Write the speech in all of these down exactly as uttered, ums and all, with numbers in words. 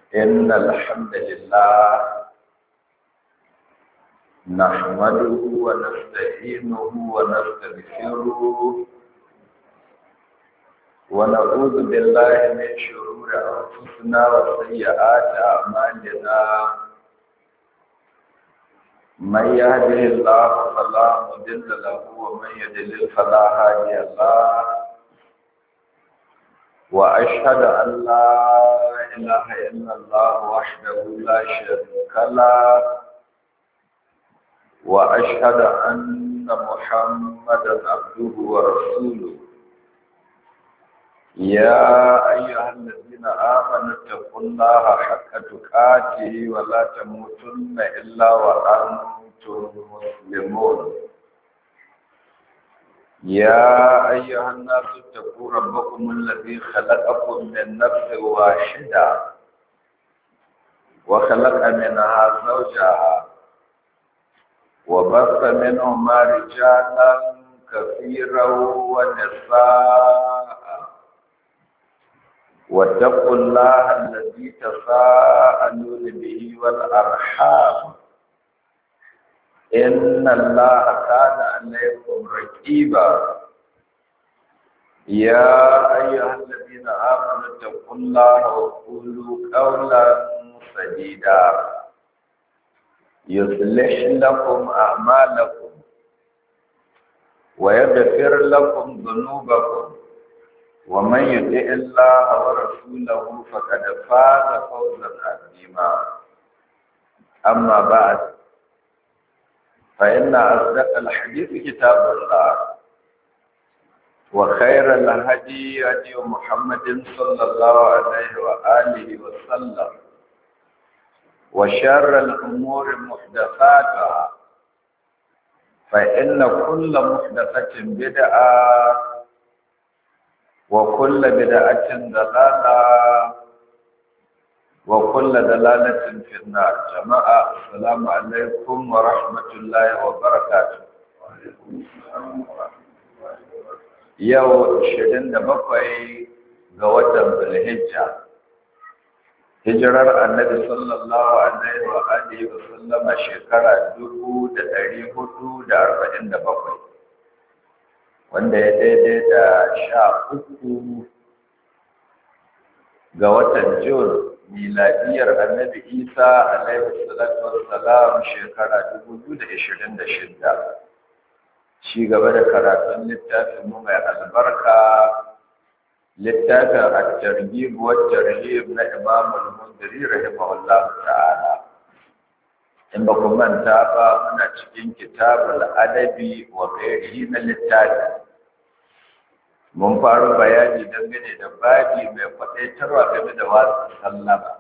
إن الحمد لله نحمده ونستعينه ونستغفره ونعوذ بالله من شرور أنفسنا وسيئات أعمالنا من يهده الله فلا مضل له ومن يضلل فلا هادي له وأشهد أن لا إله إلا الله وحده لا شريك له وأشهد أن محمدا عبده ورسوله يا أيها الذين آمنوا اتقوا الله حق تقاته ولا تموتن إلا وأنتم مسلمون يا أيها الناس اتقوا ربكم الذي خلقكم من نفس واحدة وخلق منها زوجها وبث منهما رجالا كثيرا ونساء واتقوا الله الذي تساءلون به والأرحام إن الله كان عليكم رقيبا يا أيها الذين آمنوا اتقوا الله وقولوا قولا سديدا يصلح لكم أعمالكم ويغفر لكم ذنوبكم ومن يطع الله ورسوله فقد فاز فوزا عظيما أما بعد فإن أصدق الحديث كتاب الله وخير الهدي هدي محمد صلى الله عليه وآله وسلم وشر الأمور محدثاتها فإن كل محدثة بدعة وكل بدعة ضلالة وكل دلالة في النار. جماعة السلام عليكم ورحمة الله وبركاته. يوم شدن دبقي غوة بالهجة هجرر النبي صلى الله عليه وآله وسلم شكرا دبو داري هدو دار بدن دبقي wanda ya daidai da sha uku ga watan Jun miladiyar annabi Isa alaihi salatu wassalam shekara dubu biyu da ashirin da shida. Ci gaba da karatun littafin mu mai albarka littafin at-targhib wa at-tarhib na Imam al-Mundhiri rahimahullah ta'ala. In ba ku manta ba muna cikin kitabul adabi wa ghairihi na littafi. Mun faru bayani dangane da babi mai faɗaitarwa game da wasu sallama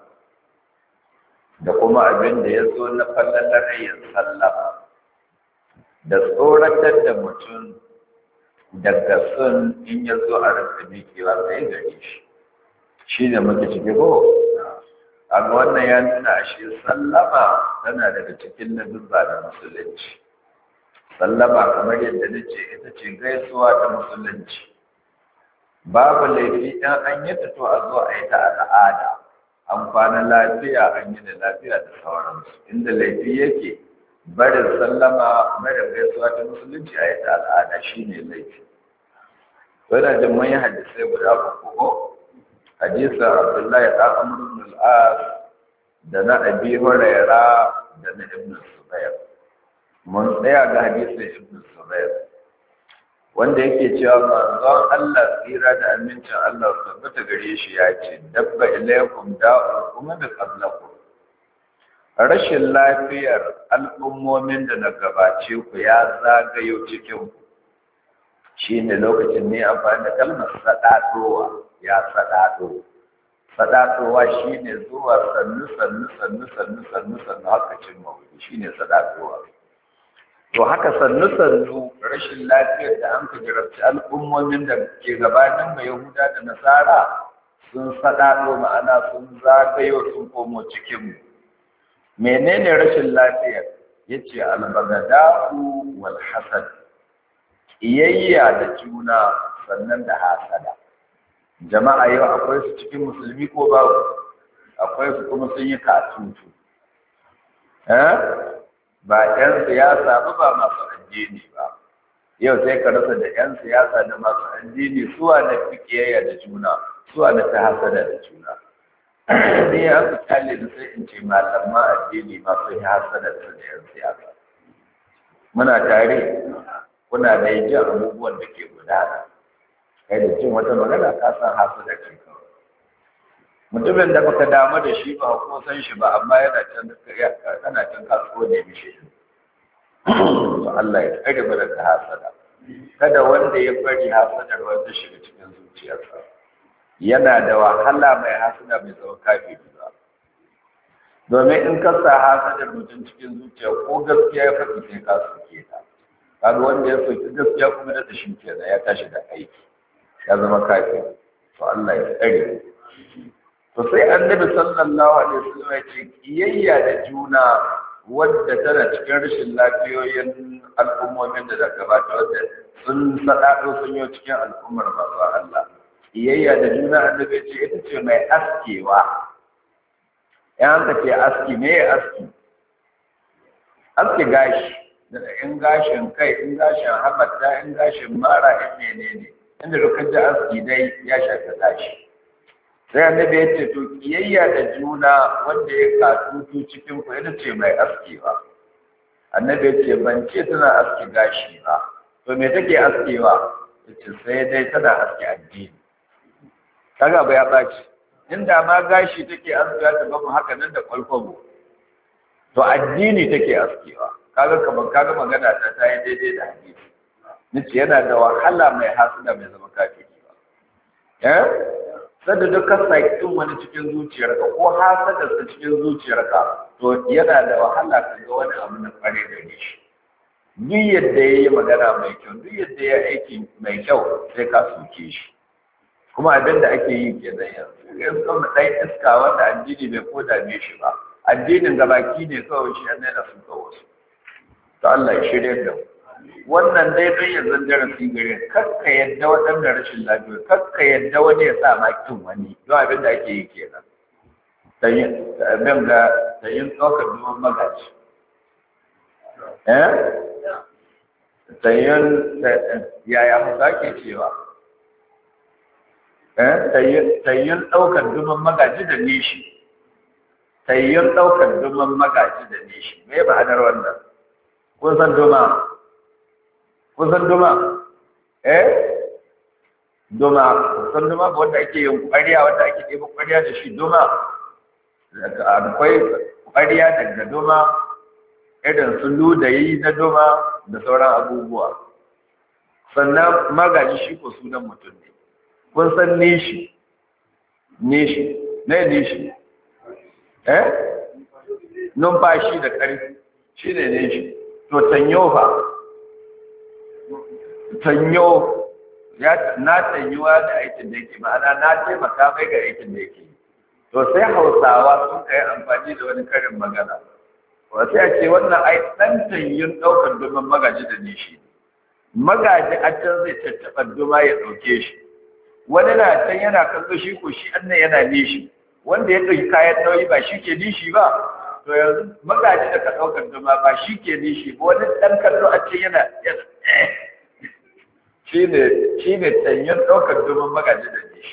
da kuma abin da ya zo na fallalar yin sallama da tsoratar da mutum daga sun in ya zo a rasa mikewa sai gare shi shi da muke ciki ko amma wannan ya nuna ashe sallama tana daga cikin ladubba da musulunci. Sallama kamar yadda nace ita ce gaisuwa ta musulunci. Babu laifi ɗan an yi to a zo a yi ta al'ada, an kwana lafiya an yi da lafiya da sauransu. Inda laifi yake barin sallama barin gaisuwa ta musulunci a yi ta al'ada shi ne laifi. Wadda jin mun yi hadisai guda uku ko? Hadisin Abdullahi ɗan Amr ibn al-As da na Abi Huraira da na Ibn Zubair. Mun tsaya ga hadisin Ibn Zubair wanda yake cewa manzon Allah tsira da amincin Allah tabbata gare shi ya ce dabba ilaykum da'u kuma da qablakum. Rashin lafiyar al'ummomin da na gabace ku ya zagayo cikin ku shine lokacin ne amfani da kalmar sadatowa ya sadato. Sadatowa shine zuwa sannu sannu sannu sannu sannu sannu haka cin mawuyi shine sadatowa. To haka sannu-sannu rashin lafiyar da an ka jarabci al'ummomin da ke gabanin mai Yahuda da Nasara sun saɗaɗo ma'ana sun zagayo sun komo cikinmu. Menene rashin lafiyar? Ya ce albagada'u wal hasad, iyayya da juna sannan da hasada. Jama'a yau akwai su cikin musulmi ko babu? Akwai su kuma sun yi katutu eh ba ƴan siyasa ba ba masu addini ba yau sai ka rasa da ƴan siyasa da masu addini suwa na fi kiyayya da juna suwa na ta hasada da juna ni an kyale da sai in ce malaman addini masu yi hasada da ƴan siyasa muna tare kuna da jin abubuwan da ke gudana kai da jin wata magana ka san hasada ce mutumin da baka damu da shi ba ko san shi ba amma yana can kana can kasuwa ne mishi to Allah ya tsare mu daga hasada kada wanda ya bari hasadar wanda shiga cikin zuciyarsa yana da wahala mai hasada mai zama kafiri ba domin in ka sa hasadar mutum cikin zuciya ko gaskiya ya faɗi sai ka soke ta kaga wanda ya soki gaskiya kuma da shi kenan ya tashi da aiki ya zama kafiri to Allah ya tsare to sai annabi sallallahu alaihi wasallam ya ce kiyayya da juna wadda tana cikin rashin lafiyoyin al'ummomin da daga gabata wadda sun sadado sun yi cikin al'ummar masu Allah kiyayya da juna annabi ya ce ita ce mai askewa yan ka ce aski me ya aski aski gashi da in gashin kai in gashin hamata in gashin mara in menene inda lokacin da aski dai ya shafi gashi sai annabi ya ce to kiyayya da juna wanda ya katutu cikin ku ita ce mai askewa annabi ya ce ban ce tana aske gashi ba to me take askewa ce sai dai tana aske addini kaga ba ya baci inda ma gashi take askewa ta bamu haka nan da kwalkwabo to addini take askewa kaga kaman kaga magana ta ta yi daidai da hadisi nace yana da wahala mai hasada mai zama kafiri ba eh sanda duk ka saki wani cikin zuciyarka ko hasada sa cikin zuciyarka to yana da wahala ka ga wani abu na kware da shi duk yadda ya yi magana mai kyau duk yadda ya aiki mai kyau sai ka soke shi kuma abin da ake yi ke nan yanzu yanzu kan ɗan iska wanda addini bai ko dame shi ba addinin gabaki ne kawai shi an daina suka wasu to Allah ya shirya da mu wannan dai don ya zan darasi gare kakka yadda waɗannan rashin lafiya kakka yadda wani ya sa makin wani don abin da ake yi kenan abin da ta yin ɗaukar duman magaji eh ta yin yaya hausa ke cewa eh ta yin ɗaukar duman magaji da nishi ta yin ɗaukar duman magaji da nishi me ma'anar wannan kun san duma kusan duma eh duma kusan duma ba wanda ake yin ƙwariya wanda ake ɗeba ƙwariya da shi duma akwai ƙwariya daga duma irin su ludayi na duma da sauran abubuwa sannan magaji shi ko sunan mutum ne kun san nishi nishi ne nishi eh numfashi da ƙarfi shi ne nishi to tanyo fa tanyo ya na tanyuwa da aikin da yake ma'ana na taimaka mai ga aikin da yake to sai hausawa sun kai amfani da wani karin magana wa sai a ce wannan ai dan tanyun daukar duman magaji da nishi magaji a can zai tattaɓa duma ya ɗauke shi wani na can yana kallo shi ko shi annan yana nishi wanda ya ɗauki kayan nauyi ba shi ke nishi ba to yanzu magaji da ka ɗaukar duma ba shi ke nishi ba wani ɗan kallo a can yana shi ne tanyan ɗaukar domin magaji da nishi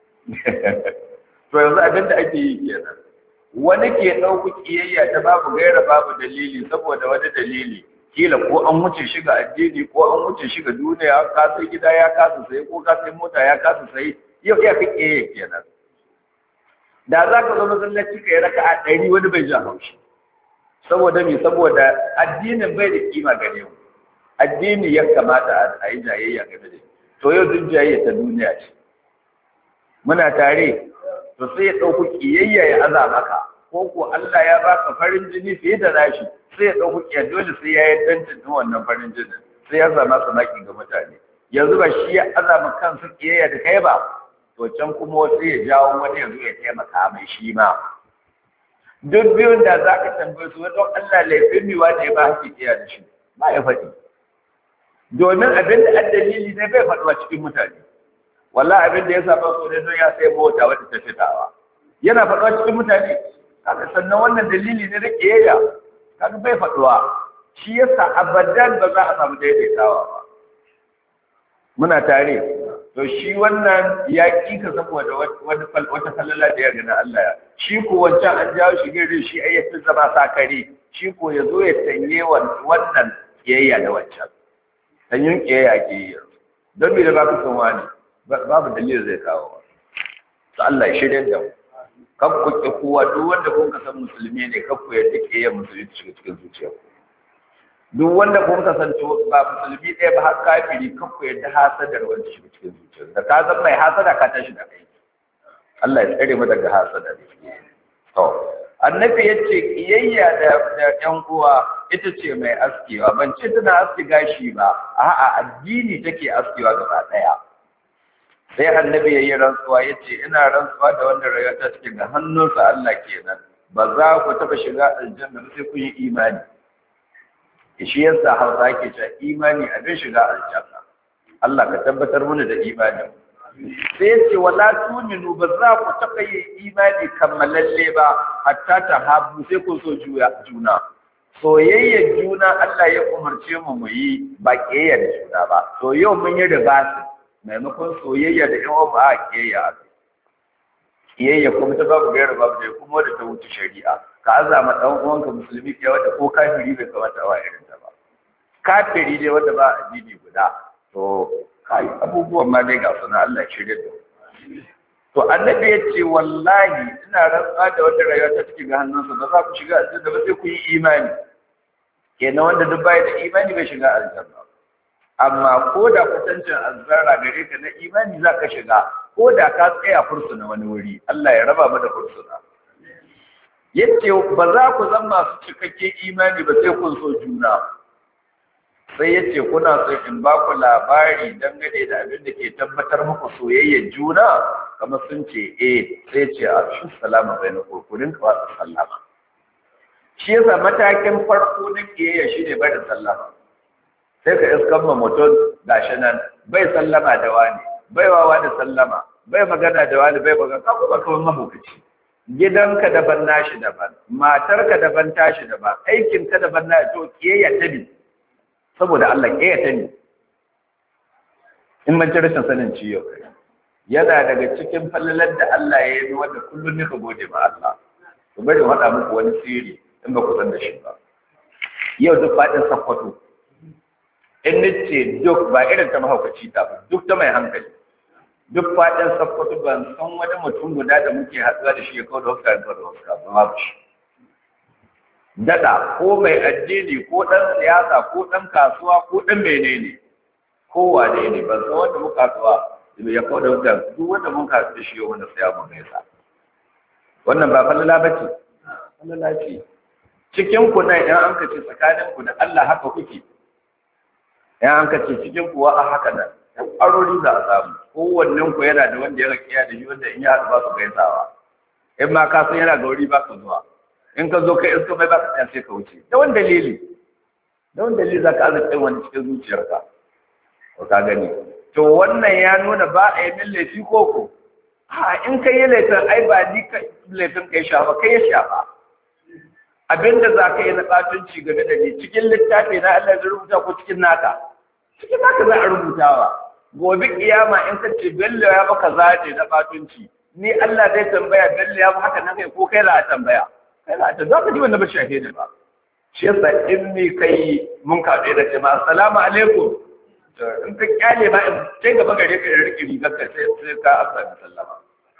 to yanzu abinda ake yi kenan wani ke ɗauku ƙiyayya ta babu gaira babu dalili saboda wani dalili kila ko an wuce shi ga addini ko an wuce shi ga duniya ka sai gida ya kasa sai ko ka sai mota ya kasa sai yau iya ka ƙiyayya kenan da za ka zo masallaci ka yi raka a ɗari wani bai jan haushi saboda me saboda addinin bai da kima gare mu addini ya kamata a yi jayayya game da to yau duk jayayya ta duniya ce muna tare to sai ya ɗauku ƙiyayya ya aza maka ko ko Allah ya baka farin jini fiye da nashi sai ya ɗauku ƙiyayya dole sai ya yi dantin wannan farin jinin sai ya zama sanaki ga mutane yanzu ba shi ya aza maka kansa ƙiyayya da kai ba to can kuma sai ya jawo wani yanzu ya taimaka mai shi ma duk biyun da za ka tambaye su don Allah laifin miwa ne ba hake ƙiyayya da shi ba ya faɗi domin abin da dalili ne bai faɗuwa cikin mutane wallahi abin da ya saba so ne don ya sai mota wadda ta fitawa yana faɗuwa cikin mutane kaga sannan wannan dalili ne da kiyayya kaga bai faduwa shi yasa abadan ba za a samu daidaitawa ba muna tare to shi wannan ya kika saboda wani wata falala da ya gani Allah ya shi ko wancan an jawo shi gare shi ayyatin zama sakare shi ko yazo ya tanye wannan kiyayya da wancan sanyin kiyayya ke yi don me da baka son wani babu dalilin zai kawo to Allah ya shirye da mu kan ku ki kowa duk wanda kun ka san musulmi ne kan ku yadda kiyayya musulmi cikin cikin zuciya duk wanda kun ka san ba musulmi ɗaya ba har kafiri kan ku yadda hasadar wanda shi cikin zuciya da ka zan mai hasada ka tashi da kai Allah ya tsare mu daga hasada to annabi yace kiyayya da ƴan uwa ita ce mai askewa ban ce tana aske gashi ba a'a addini take askewa gaba daya sai annabi yayi rantsuwa yace ina rantsuwa da wanda rayuwa ta cikin ga hannunsa Allah kenan ba za ku taba shiga aljanna sai kun yi imani shi yasa Hausa yake cewa imani abin shiga aljanna Allah ka tabbatar mana da imani sai yace wala tuminu ba za ku taba yi imani kammalalle ba hatta ta habu sai ku so juna soyayyar juna Allah ya umarce mu mu yi ba kiyaye da juna ba to yau mun yi riba maimakon soyayya da yawa ba a kiyayya kiyayya kuma ta babu gairar babu da kuma da ta wuce shari'a ka azama dan uwanka musulmi ke wanda ko kafiri bai kamata wa irin ta ba kafiri dai wanda ba addini guda to kai abubuwan ma dai ga sunan Allah ya shirye da to annabi ya ce wallahi ina rantsa da wanda rayuwa ta take ga hannunsa ba za ku shiga aljanna ba sai ku yi imani kenan wanda duk bai da imani bai shiga aljanna amma ko da kusancin azzara gare ka na imani za ka shiga ko da ka tsaya fursuna wani wuri Allah ya raba mu da fursuna yace ba za ku zama masu cikakken imani ba sai kun so juna sai yace kuna so in ba ku labari dangane da abin da ke tabbatar muku soyayyar juna kamar sun ce eh sai ce afshu salama bainakum ku rinka wa sallama shi yasa matakin farko na kiyayya shine bada sallama sai ka iskan ma mutum gashi nan bai sallama da wani bai wawa da sallama bai magana da wani bai magana ka kuma kawai mahukaci gidanka daban nashi daban matarka daban tashi daban aikinka daban na to kiyayya ta bi saboda Allah kiyayya ta bi in man rashin sanin ciyo yana daga cikin fallalar da Allah ya yi wanda kullum ne ka gode ma Allah to bari mu hada muku wani sirri in ba ku san da shi ba yau duk fadin sakwato in nace duk ba irin ta mahaukaci ta ba duk ta mai hankali duk fadin sakwato ban san wani mutum guda da muke haɗuwa da shi ya kawo da wasu kayan da wasu kayan ba shi dada ko mai addini ko ɗan siyasa ko ɗan kasuwa ko ɗan menene kowa ne ne ban san wanda muka kasuwa ya kawo da wasu duk wanda mun kasu da shi yau wanda saya mun gaisa wannan ba falala ba ce falala ce cikin ku nan yan an kace tsakanin ku da Allah haka kuke yan an kace cikin ku wa haka nan arori za a samu kowannen ku yana da wanda ya rakiya da shi wanda in ya haɗu ba su gaisawa in ma ka san yana ga wuri ba ka zuwa in ka zo kai iska mai ba ka tsaya sai ka wuce da wani dalili da wani dalili za ka arziki wani cikin zuciyarka ko ka gani to wannan ya nuna ba a yi min laifi ko ko ha in ka yi laifin ai ba ni laifin ka yi shafa kai ya shafa abinda za ka yi na ɓatunci game da ni cikin littafi na Allah zai rubuta ko cikin naka cikin naka za a rubutawa gobe kiyama in ka ce bello ya baka zaje na ɓatunci ni Allah zai tambaya bello ya ba haka na kai ko kai za a tambaya kai za a ta za ka ji wannan ba shafe ne ba shi yasa in ni kai mun kaɗe da ce ma assalamu alaikum in ka kyale ba in sai gaba gare ka da riƙe rigar ka sai sai ka afsa sallama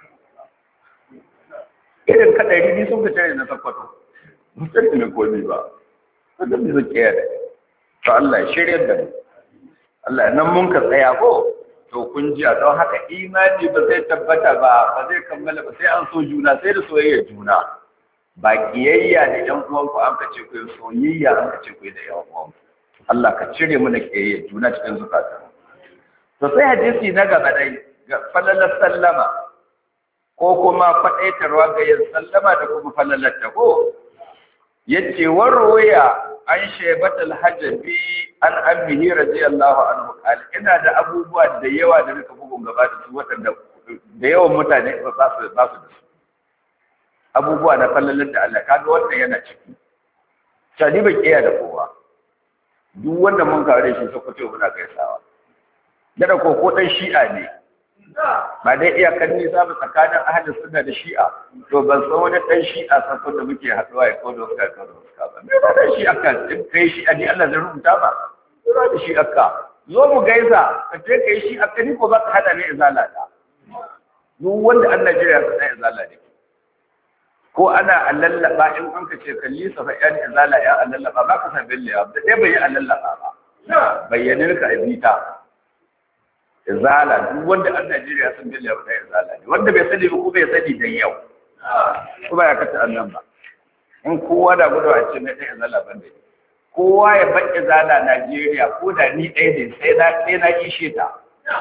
irin ka ɗari biyu sun ka tare na sakwato mutum ne komi ba wanda bai zuke ya da to Allah ya shirya da mu Allah nan mun ka tsaya ko to kun ji a don haka imani ba zai tabbata ba ba zai kammala ba sai an so juna sai da soyayya juna ba kiyayya da yan uwanku an kace ku soyayya an kace ku da yan uwanku Allah ka cire mu da kiyayya juna cikin zukata to sai hadisi na gaba dai ga falalar sallama ko kuma faɗaitarwa ga yin sallama da kuma falalar ta ko yace warwaya an shaybatul hajji an ammihi radiyallahu anhu qala ina da abubuwa da yawa da nika bugun gaba da su wadanda da yawan mutane ba su ba su da su abubuwa na fallalar da Allah kaga wannan yana ciki tani ba kiyaye da kowa duk wanda mun kare shi sai kuce muna gaisawa da ko ko dan shi'a ne ba dai iyakar nisa ba tsakanin ahlus sunna da shi'a to ban san wani dan shi'a sakon da muke haduwa ya kawo da suka kawo da suka ba me ba dan shi'a kan kai shi'a ne Allah zai rubuta ba zo da shi'a ka zo mu gaisa ka ce kai shi'a ka ni ko ba ka hada ne izala da duk wanda an Najeriya sai izala ne ko ana allallaba in an ka ce kalli sa fa yan izala ya allallaba ba ka san billahi da dai bai allallaba ba bayyanin ka abita izala duk wanda an Najeriya sun billahi ba izala ne wanda bai sani ba ko bai sani dan yau ko ba ya kata annan ba in kowa da gudu a ce mai dan izala ban dai kowa ya bar izala Najeriya ko da ni ɗaya ne sai na sai na kishe ta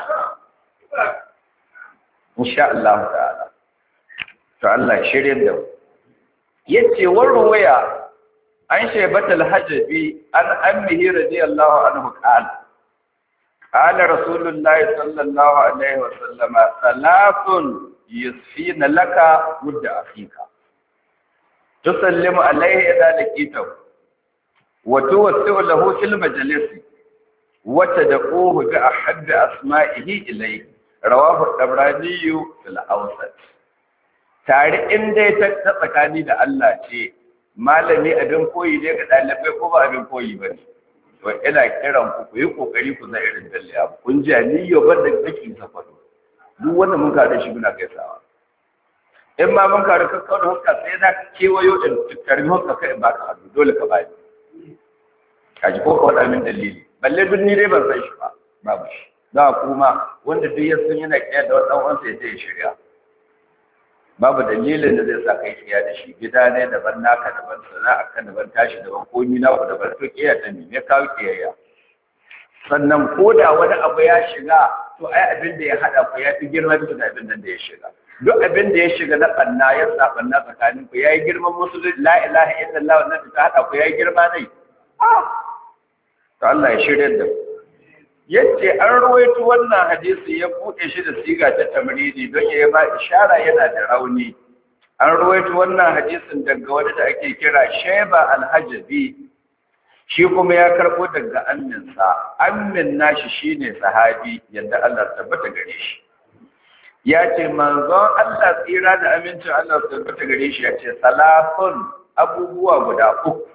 insha Allah ta'ala to Allah shirin da yace warwaya an shaybatul hajbi an ammihi radiyallahu anhu qala qala rasulullahi sallallahu alaihi wa sallama salatun yusfina laka mudda akhika tusallimu alaihi idha laqitahu wa tuwassu lahu fil majlis wa tad'uhu bi ahabbi asma'ihi ilayhi rawahu tabrani fil awsat tare in dai ta tsakani da Allah ce malami abin koyi ne ga dalibai ko ba abin koyi bane to ina kiran ku ku yi kokari ku za irin dalliya kun ji aliyo banda kake safado duk wanda mun ka da shi muna gaisawa in ma mun ka da kakkau da hukka sai na kewayo din tukkarin hukka kai in baka hannu dole ka bani kaji ko ka wada min dalili balle duk ni dai ban san shi ba babu shi za kuma wanda duk ya san yana kiyar da wannan wansa ya je shirya babu dalilin da zai sa kai kiya da shi gida ne daban naka daban sana'a ka daban tashi daban komi na ku daban to kiya ta ne me kawo kiyayya sannan ko da wani abu ya shiga to ai abin da ya hada ku ya fi girma da abin nan da ya shiga duk abin da ya shiga na banna ya sa banna tsakanin ku yayi girman musulunci la ilaha illallah wannan ta hada ku yayi girma ne ah to Allah ya shirye da ku yace an rawaito wannan hadisi ya bude shi da siga ta tamridi don yayi ba ishara yana da rauni an rawaito wannan hadisin daga wanda da ake kira Shayba al-Hajbi shi kuma ya karbo daga amminsa ammin nashi shine sahabi yadda Allah tabbata gare shi yace manzon Allah tsira da amincin Allah tabbata gare shi yace salafun abubuwa guda uku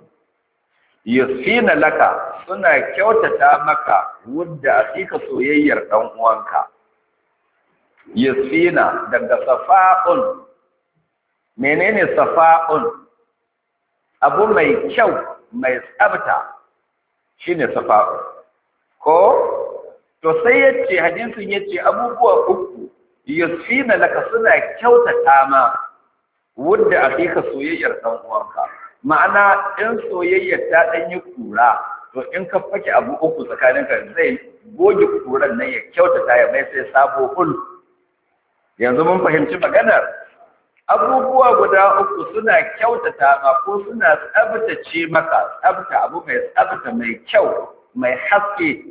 yusina laka suna kyautata maka wanda akika soyayyar dan uwanka yusina daga safa'un menene safa'un abu mai kyau mai tsabta shine safa'un ko to sai yace hadisin yace abubuwa uku yusina laka suna kyautata ma wanda akika soyayyar dan uwanka ma'ana in soyayyar ta ɗan yi kura to in ka fake abu uku tsakaninka zai goge kuran nan ya kyautata ya mai sai sabo hul yanzu mun fahimci maganar abubuwa guda uku suna kyautata ma ko suna tsabtace maka tsabta abu mai tsabta mai kyau mai haske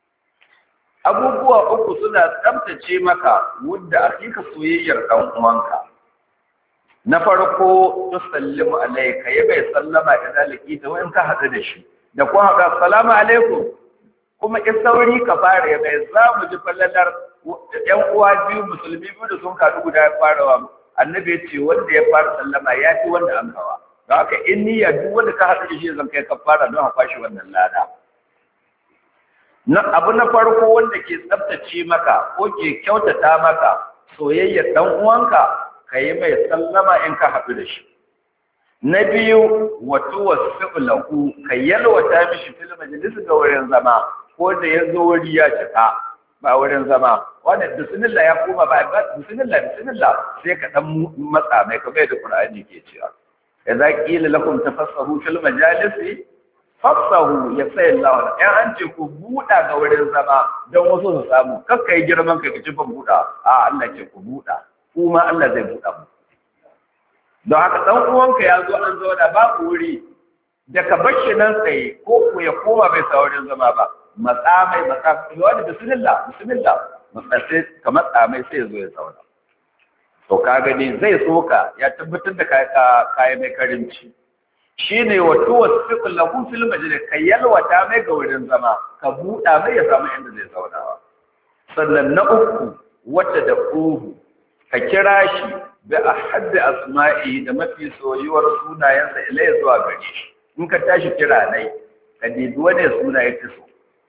abubuwa uku suna tsabtace maka wanda akika soyayyar ɗan uwanka na farko tusallimu alayka ya bai sallama idan lakita wa in ka hadu da shi da ko haka assalamu alaikum kuma in sauri ka fara ya bai za mu ji fallalar yan uwa biyu musulmi biyu da sun kaɗu guda ya farawa annabi ya ce wanda ya fara sallama ya fi wanda an kawa don haka in niyya duk wanda ka hadu da shi zan kai ka fara don a kwashi wannan lada na abu na farko wanda ke tsaftace maka ko ke kyautata maka soyayyar dan uwanka ka yi mai sallama in ka haɗu da shi na biyu wato wasu lahu ka yalwata mishi fil majalis ga wurin zama ko da ya zo wuri ya cika ba wurin zama wanda bismillah ya koma ba bismillah bismillah sai ka dan matsa mai kamar da Qur'ani ke cewa idza qila lakum tafassahu fil majalis fafsahu ya sai Allah in an ce ku buɗa ga wurin zama don wasu su samu kakka yi girman ka kici ban buɗa a Allah ce ku buɗa kuma Allah zai buɗa mu don haka dan uwanka ya zo an zauna ba wuri da ka bar shi nan tsaye ko ku ya koma bai saurin zama ba matsa mai matsa wani bismillah bismillah matsa sai ka matsa mai sai ya zo ya zauna to ka gani zai soka ya tabbatar da kayan mai karinci shine wato wasiqul lahu fil majlis kai yalwata mai ga wurin zama ka buɗa mai ya samu inda zai zauna sannan na uku wata da uhu ka kira shi bi ahaddi asma'i da mafi soyuwar sunayensa ilai zuwa gare shi in ka tashi kira nai ka dibi wani suna ya fi so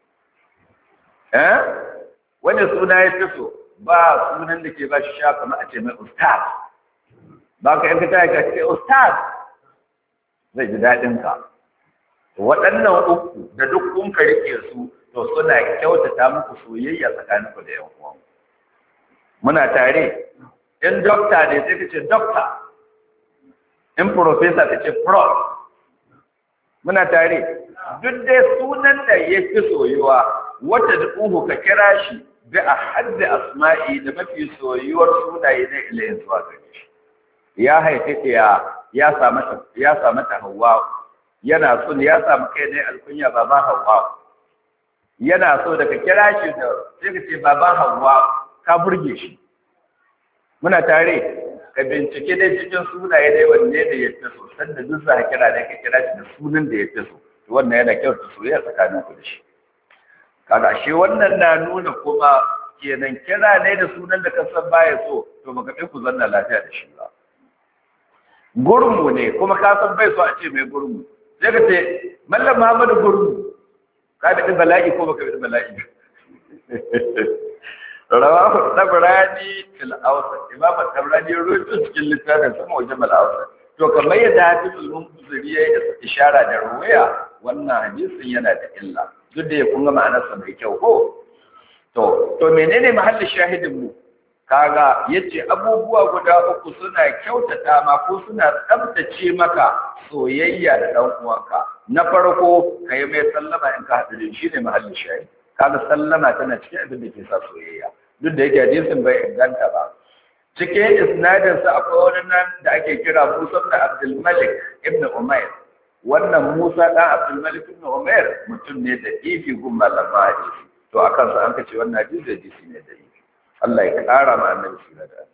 eh wani suna ya fi so ba sunan da ke ba shi sha kamar a ce mai ustaz ba ka yanka ta ka ce ustaz zai ji daɗin ka waɗannan uku da duk kun ka rike su to suna kyautata muku soyayya tsakaninku da yan uwan muna tare in dokta ne sai ka ce dokta in professor ka ce prof muna tare duk dai sunan da ya fi soyuwa wata da uhu ka kira shi bi a haddi asma'i da mafi soyuwar sunaye na ilayin zuwa gare shi ya haifi ya ya samu ya samu ta Hawwa yana so ya samu kai ne alkunya baban Hawwa yana so da ka kira shi da sai ka ce baban Hawwa ka burge shi muna tare ka bincike dai cikin sunaye dai wanne da ya fi so sanda duk za ka kira da ka kira shi da sunan da ya fi so to wannan yana kyautu soyayya tsakanin ku da shi kaga shi wannan na nuna kuma kenan kira ne da sunan da ka san baya so to baka kai ku zanna lafiya da shi ba gurmu ne kuma ka san bai so a ce mai gurmu sai ka ce mallam Muhammadu gurmu ka bi bala'i ko baka bi bala'i rawahu tabrani fil awsat imam tabrani ruwaito cikin littafin sa mujmal awsat to kamar yadda hadithul munziri ya ishara da ruwaya wannan hadisin yana da illa duk da ya kunga ma'anarsa mai kyau ko to to menene mahallin shahidin mu kaga yace abubuwa guda uku suna kyautata ma ko suna tsabtace maka soyayya da dan uwanka na farko kai mai sallama in ka hadu da shi ne mahallin shahid kaga sallama tana cikin abin da ke sa soyayya duk da yake hadisin bai inganta ba cikin isnadin sa akwai wani nan da ake kira Musa ibn Abdul Malik ibn Umayr wannan Musa dan Abdul Malik ibn Umayr mutum ne da ifi gun malama hadisi to akan sa an kace wannan hadisi hadisi ne da ifi Allah ya kara ma annabi sura da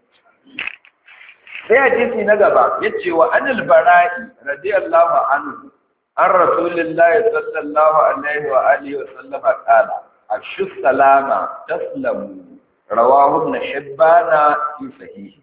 sai hadisi na gaba yace wa anil bara'i radiyallahu anhu an rasulillahi sallallahu alaihi wa alihi wa sallama qala ashu salama taslamu rawahu ibn hibbana fi sahihi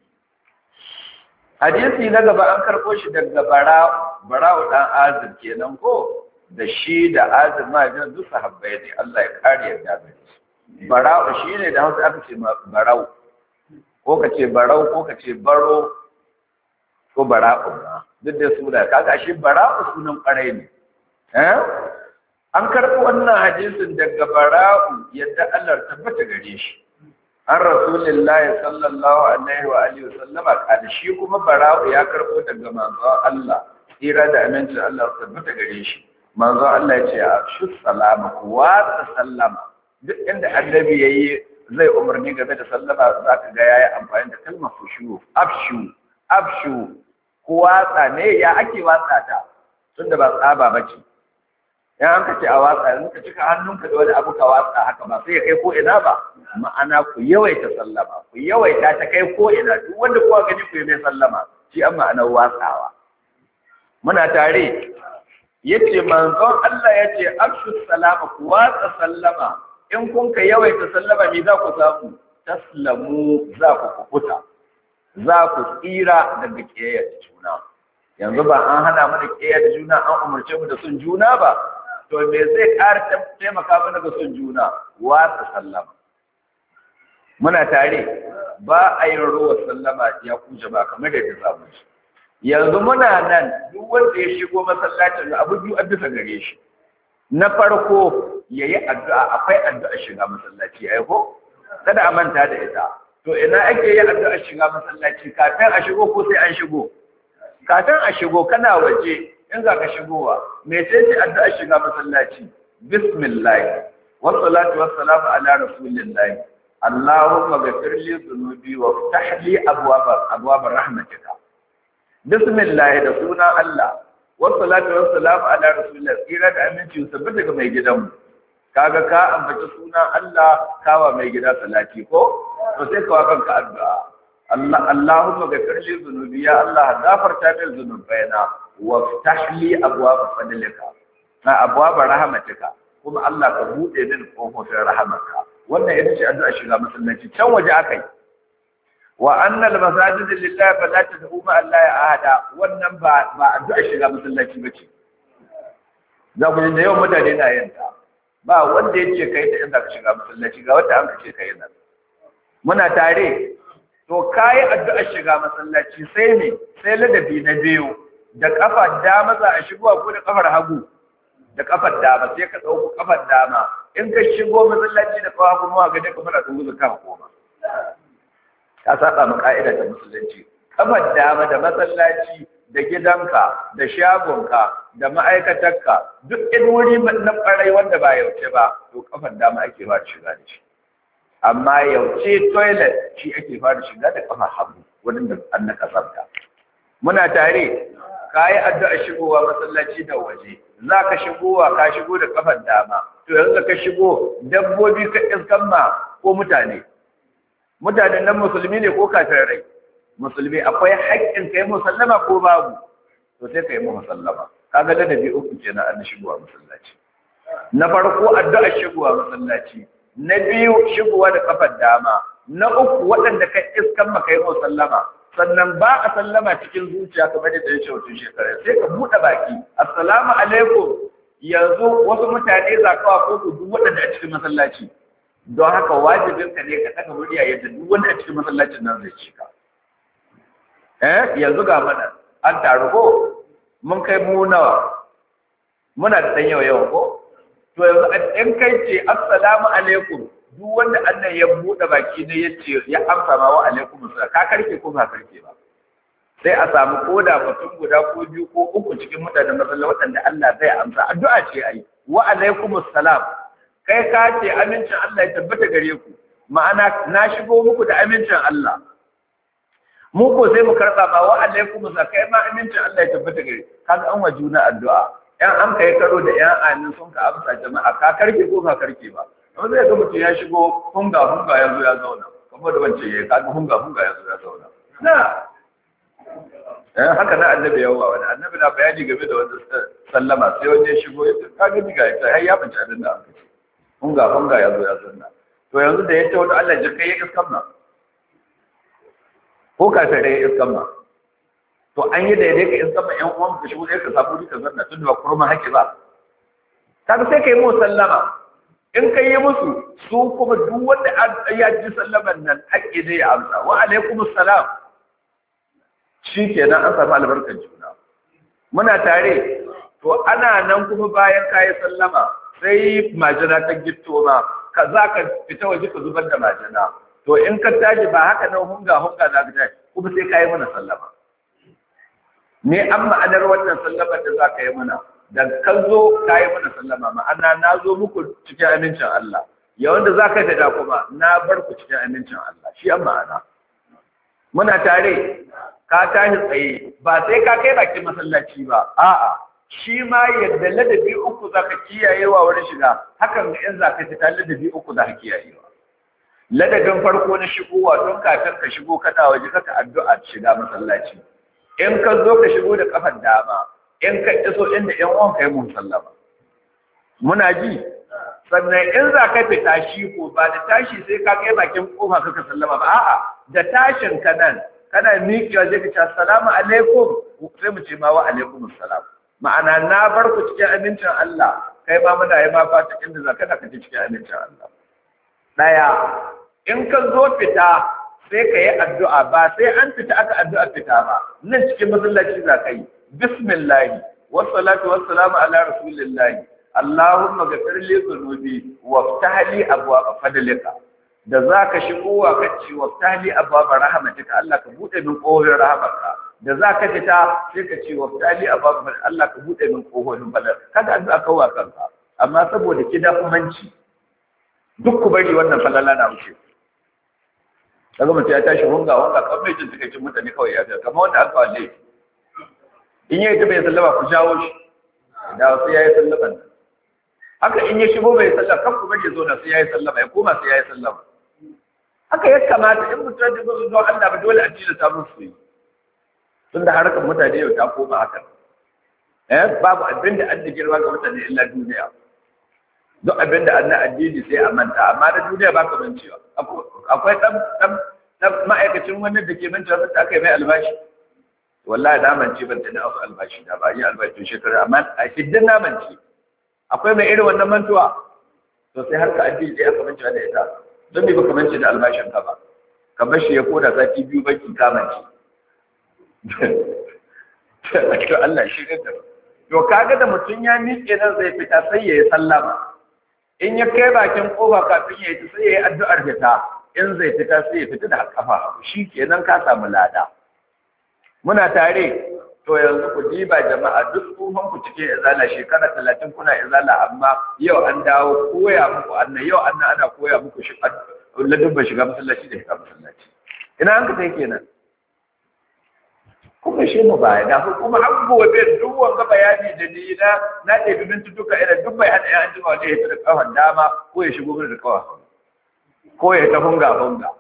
hadisi na gaba an karbo shi daga bara'u bara'u dan azib kenan ko da shi da azib ma jin duk sahabbai ne Allah ya kare yarda da su bara'u shine da Hausa aka ce bara'u ko kace barau ko kace baro ko bara'u duk da su da kaga shi bara'u sunan ƙarai ne eh an karɓi wannan hadisin daga bara'u yadda Allah tabbata gare shi an rasulullahi sallallahu alaihi wa alihi wasallama kada shi kuma bara'u ya karɓo daga manzon Allah tsira da aminci Allah tabbata gare shi manzon Allah ya ce afshu salama wa sallama duk inda annabi yayi zai umarni game da sallama zaka ga yayi amfani da kalmar fushu afshu afshu ko watsa ne ya ake watsa ta tunda ba tsaba bace ya an kace a watsa yanzu ka cika hannunka da wani abu ka watsa haka ba sai ya kai ko ina ba ma'ana ku yawaita sallama ku yawaita ta kai ko ina duk wanda kowa gani ku yi mai sallama shi an ma'anar watsawa muna tare yace manzon Allah yace afshu salama ku watsa sallama in kun ka yawaita sallama me za ku samu taslamu za ku kukuta za ku tsira daga kiyaye da juna yanzu ba an hana mana kiyaye da juna an umarce mu da son juna ba to me zai ƙara taimaka mana ga son juna watsa sallama muna tare ba a yin ruwa sallama ya ku jama'a kamar da ya samu yanzu muna nan duk wanda ya shigo masallacin abu biyu a bisa gare shi na farko yayi addu'a akwai addu'a shiga masallaci ai ko kada a manta da ita to ina ake yi addu'a shiga masallaci kafin a shigo ko sai an shigo kafin a shigo kana waje in za ka shigowa me ce ce addu'a shiga masallaci bismillah wa salatu wa salamu ala rasulillah allahumma ghfir li dhunubi wa ftah li abwaab abwaab rahmatika bismillah da sunan Allah wassalatu wassalamu ala rasulillah tsira da aminci sabbata ga mai gidanmu kaga ka ambaci sunan Allah kawa mai gida salati ko to sai ka kanka addu'a Allah Allahumma ghfir li dhunubi ya Allah gafarta min dhunubaina waftah li abwaab fadlika na abwaab rahmatika kuma Allah ka bude min kofofin rahmatka wannan ita ce addu'a shiga masallaci can waje akai wa anna al-masajid lillahi fala tad'u ma Allah ahada wannan ba ba addu'a shiga masallaci bace za ku ji da yawan mutane na yin ta ba wanda yace kai da inda ka shiga masallaci ga wanda an ce kai nan muna tare to kayi addu'ar shiga masallaci sai ne sai ladabi na biyu da kafar dama za a shigo ko da kafar hagu da kafar dama sai ka dauko kafar dama in ka shigo masallaci da kafar hagu ma ga da kafar da guzu ka koma ka saba mu ka'ida ta musulunci kafar dama da masallaci da gidanka da shagonka da ma'aikatarka duk in wuri na farai wanda ba yauce ba to kafar dama ake ba shiga da shi amma yauce toilet shi ake fara shiga da kafa hagu wadanda an na kasarta muna tare kayi addu'a shigowa masallaci da waje zaka shigowa ka shigo da kafar dama to yanzu ka shigo dabbobi ka iskan ma ko mutane mutanen nan musulmi ne ko kafirai musulmi akwai haƙƙin kai musallama ko babu to sai kai mu musallama kaga da dabi uku kenan an shigowa masallaci na farko addu'a shigowa masallaci na biyu shigowa da kafar dama na uku waɗanda ka iskan maka yi sallama sannan ba a sallama cikin zuciya kamar da ya ce wutun shekara sai ka buɗe baki assalamu alaikum yanzu wasu mutane zakawa ko ku duk waɗanda a cikin masallaci don haka wajibinka ne ka ɗaga murya yadda duk wanda a cikin masallacin nan zai cika eh yanzu ga mana an taru ko mun kai mu nawa muna da ɗan yau yau ko to yanzu in kai ce assalamu alaikum duk wanda Allah ya bude baki ne yace ya amsa ma wa alaikum assalam ka karke ko ba karke ba sai a samu koda mutum guda ko biyu ko uku cikin mutanen masallaci wanda Allah zai amsa addu'a ce ai wa alaikum assalam kai ka ce amincin Allah ya tabbata gare ku ma'ana na shigo muku da amincin Allah mu ko sai mu karba ma wa alaikum assalam kai ma amincin Allah ya tabbata gare kaga an waju na addu'a ‘yan an ka yi karo da ‘yan amin sun ka amsa jama'a ka karke ko ka karke ba, amma zai ga mutum ya shigo hunga-hunga ya zo ya zauna, kuma da wancan ya kaga hunga-hunga ya zo ya zauna. Na, ‘yan haka na annabi yawa wani, annabi na bayani game da wanda sallama sai wani ya shigo ya ce, ka gani ga ita, har ya banci abin da aka ce, hunga-hunga ya zo ya zauna. To yanzu da ya ce wani Allah jikai ya iskan na, ko ka tare ya iskan na. To an yi daidai ka in sama ƴan uwan ka shigo sai ka samu duka zanna tun da kurma haƙi ba kaga sai kai mu sallama in kai yi musu su kuma duk wanda ya ji sallaman nan haƙi ne ya amsa wa alaikumus salam shikenan an samu albarkar juna muna tare to ana nan kuma bayan kai sallama sai majina ta gitto ma ka za ka fita waje ka zubar da majina to in ka tashi ba haka nan hunga hunga za ka tashi kuma sai kai mana sallama me an ma'anar wannan sallama da za ka yi mana da ka zo ka yi mana sallama ma'ana na zo muku cikin amincin Allah yawan da za ka fada kuma na bar ku cikin amincin Allah shi an ma'ana muna tare ka tashi tsaye ba sai ka kai bakin masallaci ba a'a shi ma yadda ladabi uku za ka kiyayewa wurin shiga hakan in za ka fita ladabi uku za ka kiyayewa ladabin farko na shigowa don kafin ka shigo kana waje kaka addu'a shiga masallaci in ka zo ka shigo da kafar dama in ka iso inda ƴan uwan ka yi mun sallama muna ji sannan in za ka fita shi ko ba da tashi sai ka kai bakin kofa ka sallama ba a'a da tashin ka nan kana miƙewa zai ka ce assalamu alaikum sai mu ce ma wa alaikum assalam ma'ana na bar ku cikin amincin Allah kai ma muna yi ma fata inda za ka ka cikin amincin Allah daya in ka zo fita sai ka yi addu'a ba sai an fita aka addu'a fita ba nan cikin masallaci za ka yi bismillahi wassalatu wassalamu ala rasulillahi allahumma ghfir li dhunubi waftah li abwaab fadlika da zaka shigo wa kace waftah li abwaab rahmatika Allah ka bude min kofar rahmatka da zaka fita sai ka ce waftah li abwaab Allah ka bude min kofar fadl kada addu'a kawa kanka amma saboda kida kumanci duk ku bari wannan falala na wuce daga mutum ya tashi hunga hunga kan mai jin takaicin mutane kawai ya fiye kamar wanda aka walle in yi ta bai sallama ku jawo shi da wasu ya yi sallaman haka in ya shigo bai sallama kan ku bari zo na sai ya yi sallama ya koma sai ya yi sallama haka ya kamata in mutum ya zo don Allah ba dole a cikin samun su yi tunda harkar mutane yau ta koma haka eh babu abin da an da girma ga mutane illa duniya duk abin da annan addini sai a manta amma da duniya ba ka mancewa akwai dan dan dan ma'aikacin wannan da ke mancewa sai aka yi mai albashi wallahi na mance ban tana wasu albashi da ba yi albashi shekara amma a hiddin na mance akwai mai irin wannan mantuwa to sai har ka addini sai aka mancewa da ita don me baka mance da albashin ka ba ka bar shi ya koda sati biyu banki ka mance to Allah shi da to kaga da mutum ya miƙe nan zai fita sai ya yi sallama in ya kai bakin kofa kafin ya yi sai ya yi addu'ar fita in zai fita sai ya fita da kafa shi kenan ka samu lada muna tare to yanzu ku diba jama'a duk tsohon ku cikin izala shekara talatin kuna izala amma yau an dawo koya muku annan yau annan ana koya muku shi ladubban shiga masallaci da shiga masallaci ina an ka tai kenan kuma shi mu baya da kuma an gobe duk wanga bayani da ni na na ɗebi mintuka irin duk bai hada ya an jima wanda ya da kafan dama ko ya shigo da kawa ko ya ta hunga hunga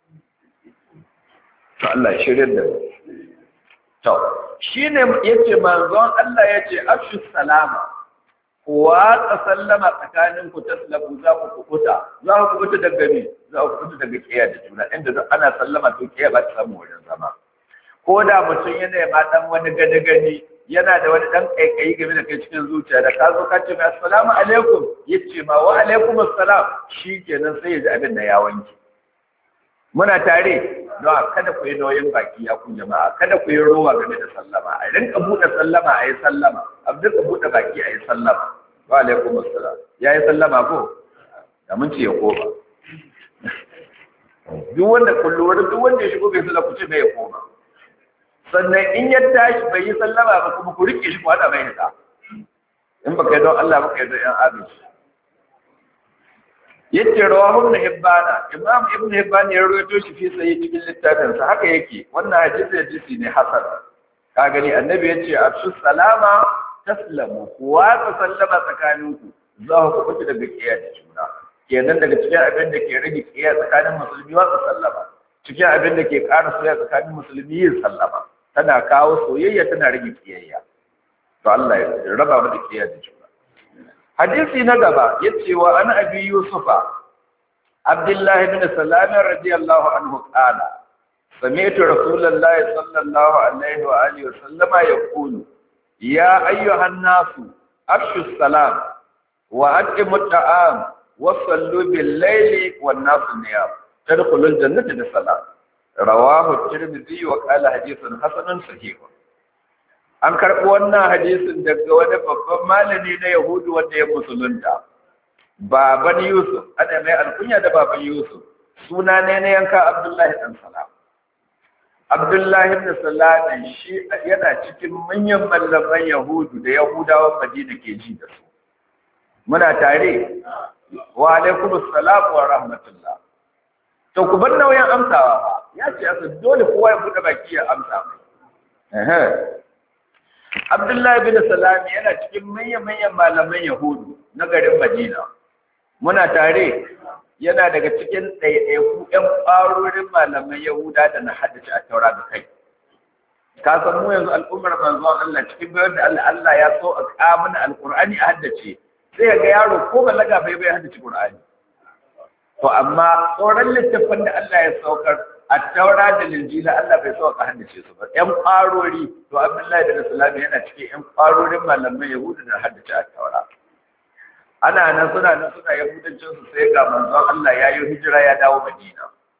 to Allah ya shirye da to shine yace manzon Allah yace afshu salama wa sallama tsakanin ku taslamu za ku kubuta za ku kubuta daga me za ku kubuta daga kiyaye da juna inda ana sallama to kiyaye ba ta samu wurin zama ko da mutum yana ma dan wani gani gani yana da wani dan kaikayi game da kai cikin zuciya da ka zo ka ce mai assalamu alaikum yace ma wa alaikum assalam shikenan sai ya ji abin da ya wanke muna tare don kada ku yi nauyin baki ya kun jama'a kada ku yi rowa game da sallama a rinka buɗe sallama a yi sallama a rinka buɗe baki a yi sallama wa alaikum assalam ya yi sallama ko da mun ce ya koma duk wanda kullu wanda duk wanda ya shigo bai sallama ku ce mai ya koma sannan in ya tashi bai yi sallama ba kuma ku rike shi ku hada mai hita in baka yi don Allah baka yi don yan abinci yace rawahu ibn hibbana imam ibn hibban ya rawaito shi fi sai cikin littafin sa haka yake wannan hadisi hadisi ne hasan ka gani annabi yace afshu salama taslamu wa sallama tsakaninku za ku kuɓuta daga kiyaye juna kenan daga cikin abin da ke rage kiyaye tsakanin musulmi wa sallama cikin abin da ke ƙara soyayya tsakanin musulmi yin sallama tana kawo soyayya tana rage kiyayya to Allah ya raba mu da kiyayya da juna hadisi na gaba yace wa an abi yusufa abdullah ibn salam radiyallahu anhu qala sami'tu rasulullahi sallallahu alaihi wa alihi wa sallama yaqulu ya ayyuhan nasu afshu salam wa aqimu at'am wa sallu bil layli wan nasu niyam tadkhulul jannata bi salam rawahu at-tirmidhi wa qala hadithun hasanun sahih an karɓi wannan hadisin daga wani babban malami na Yahudu wanda ya musulunta baban Yusuf ana mai alkunya da baban Yusuf suna ne na yanka Abdullahi dan Salam Abdullahi ibn Salam shi yana cikin manyan mallaman Yahudu da Yahudawan Madina ke ji da su muna tare wa alaikum assalam wa rahmatullah to ku bar nauyin amsawa ba ya ce asa dole kowa ya buɗe baki ya amsa mai eh Abdullahi bin Salam yana cikin manyan-manyan malaman Yahudu na garin Madina. Muna tare yana daga cikin ɗaiɗaiku ƴan ƙwarorin malaman Yahuda da na haddace a taura da kai. Ka san mu yanzu al'ummar manzon Allah cikin bayar da Allah Allah ya so a ƙamuna alƙur'ani a haddace. Sai ga yaro ko balaga bai bai haddace Qur'ani. To amma sauran littafin da Allah ya saukar a taura da linjila Allah bai sauka haddace su ba ƴan ƙwarori to Abdullahi bin Salam yana cikin ƴan ƙwarorin malaman Yahudu da haddace a taura ana nan suna nan suna yahudancin su sai ga manzon Allah ya yi hijira ya dawo Madina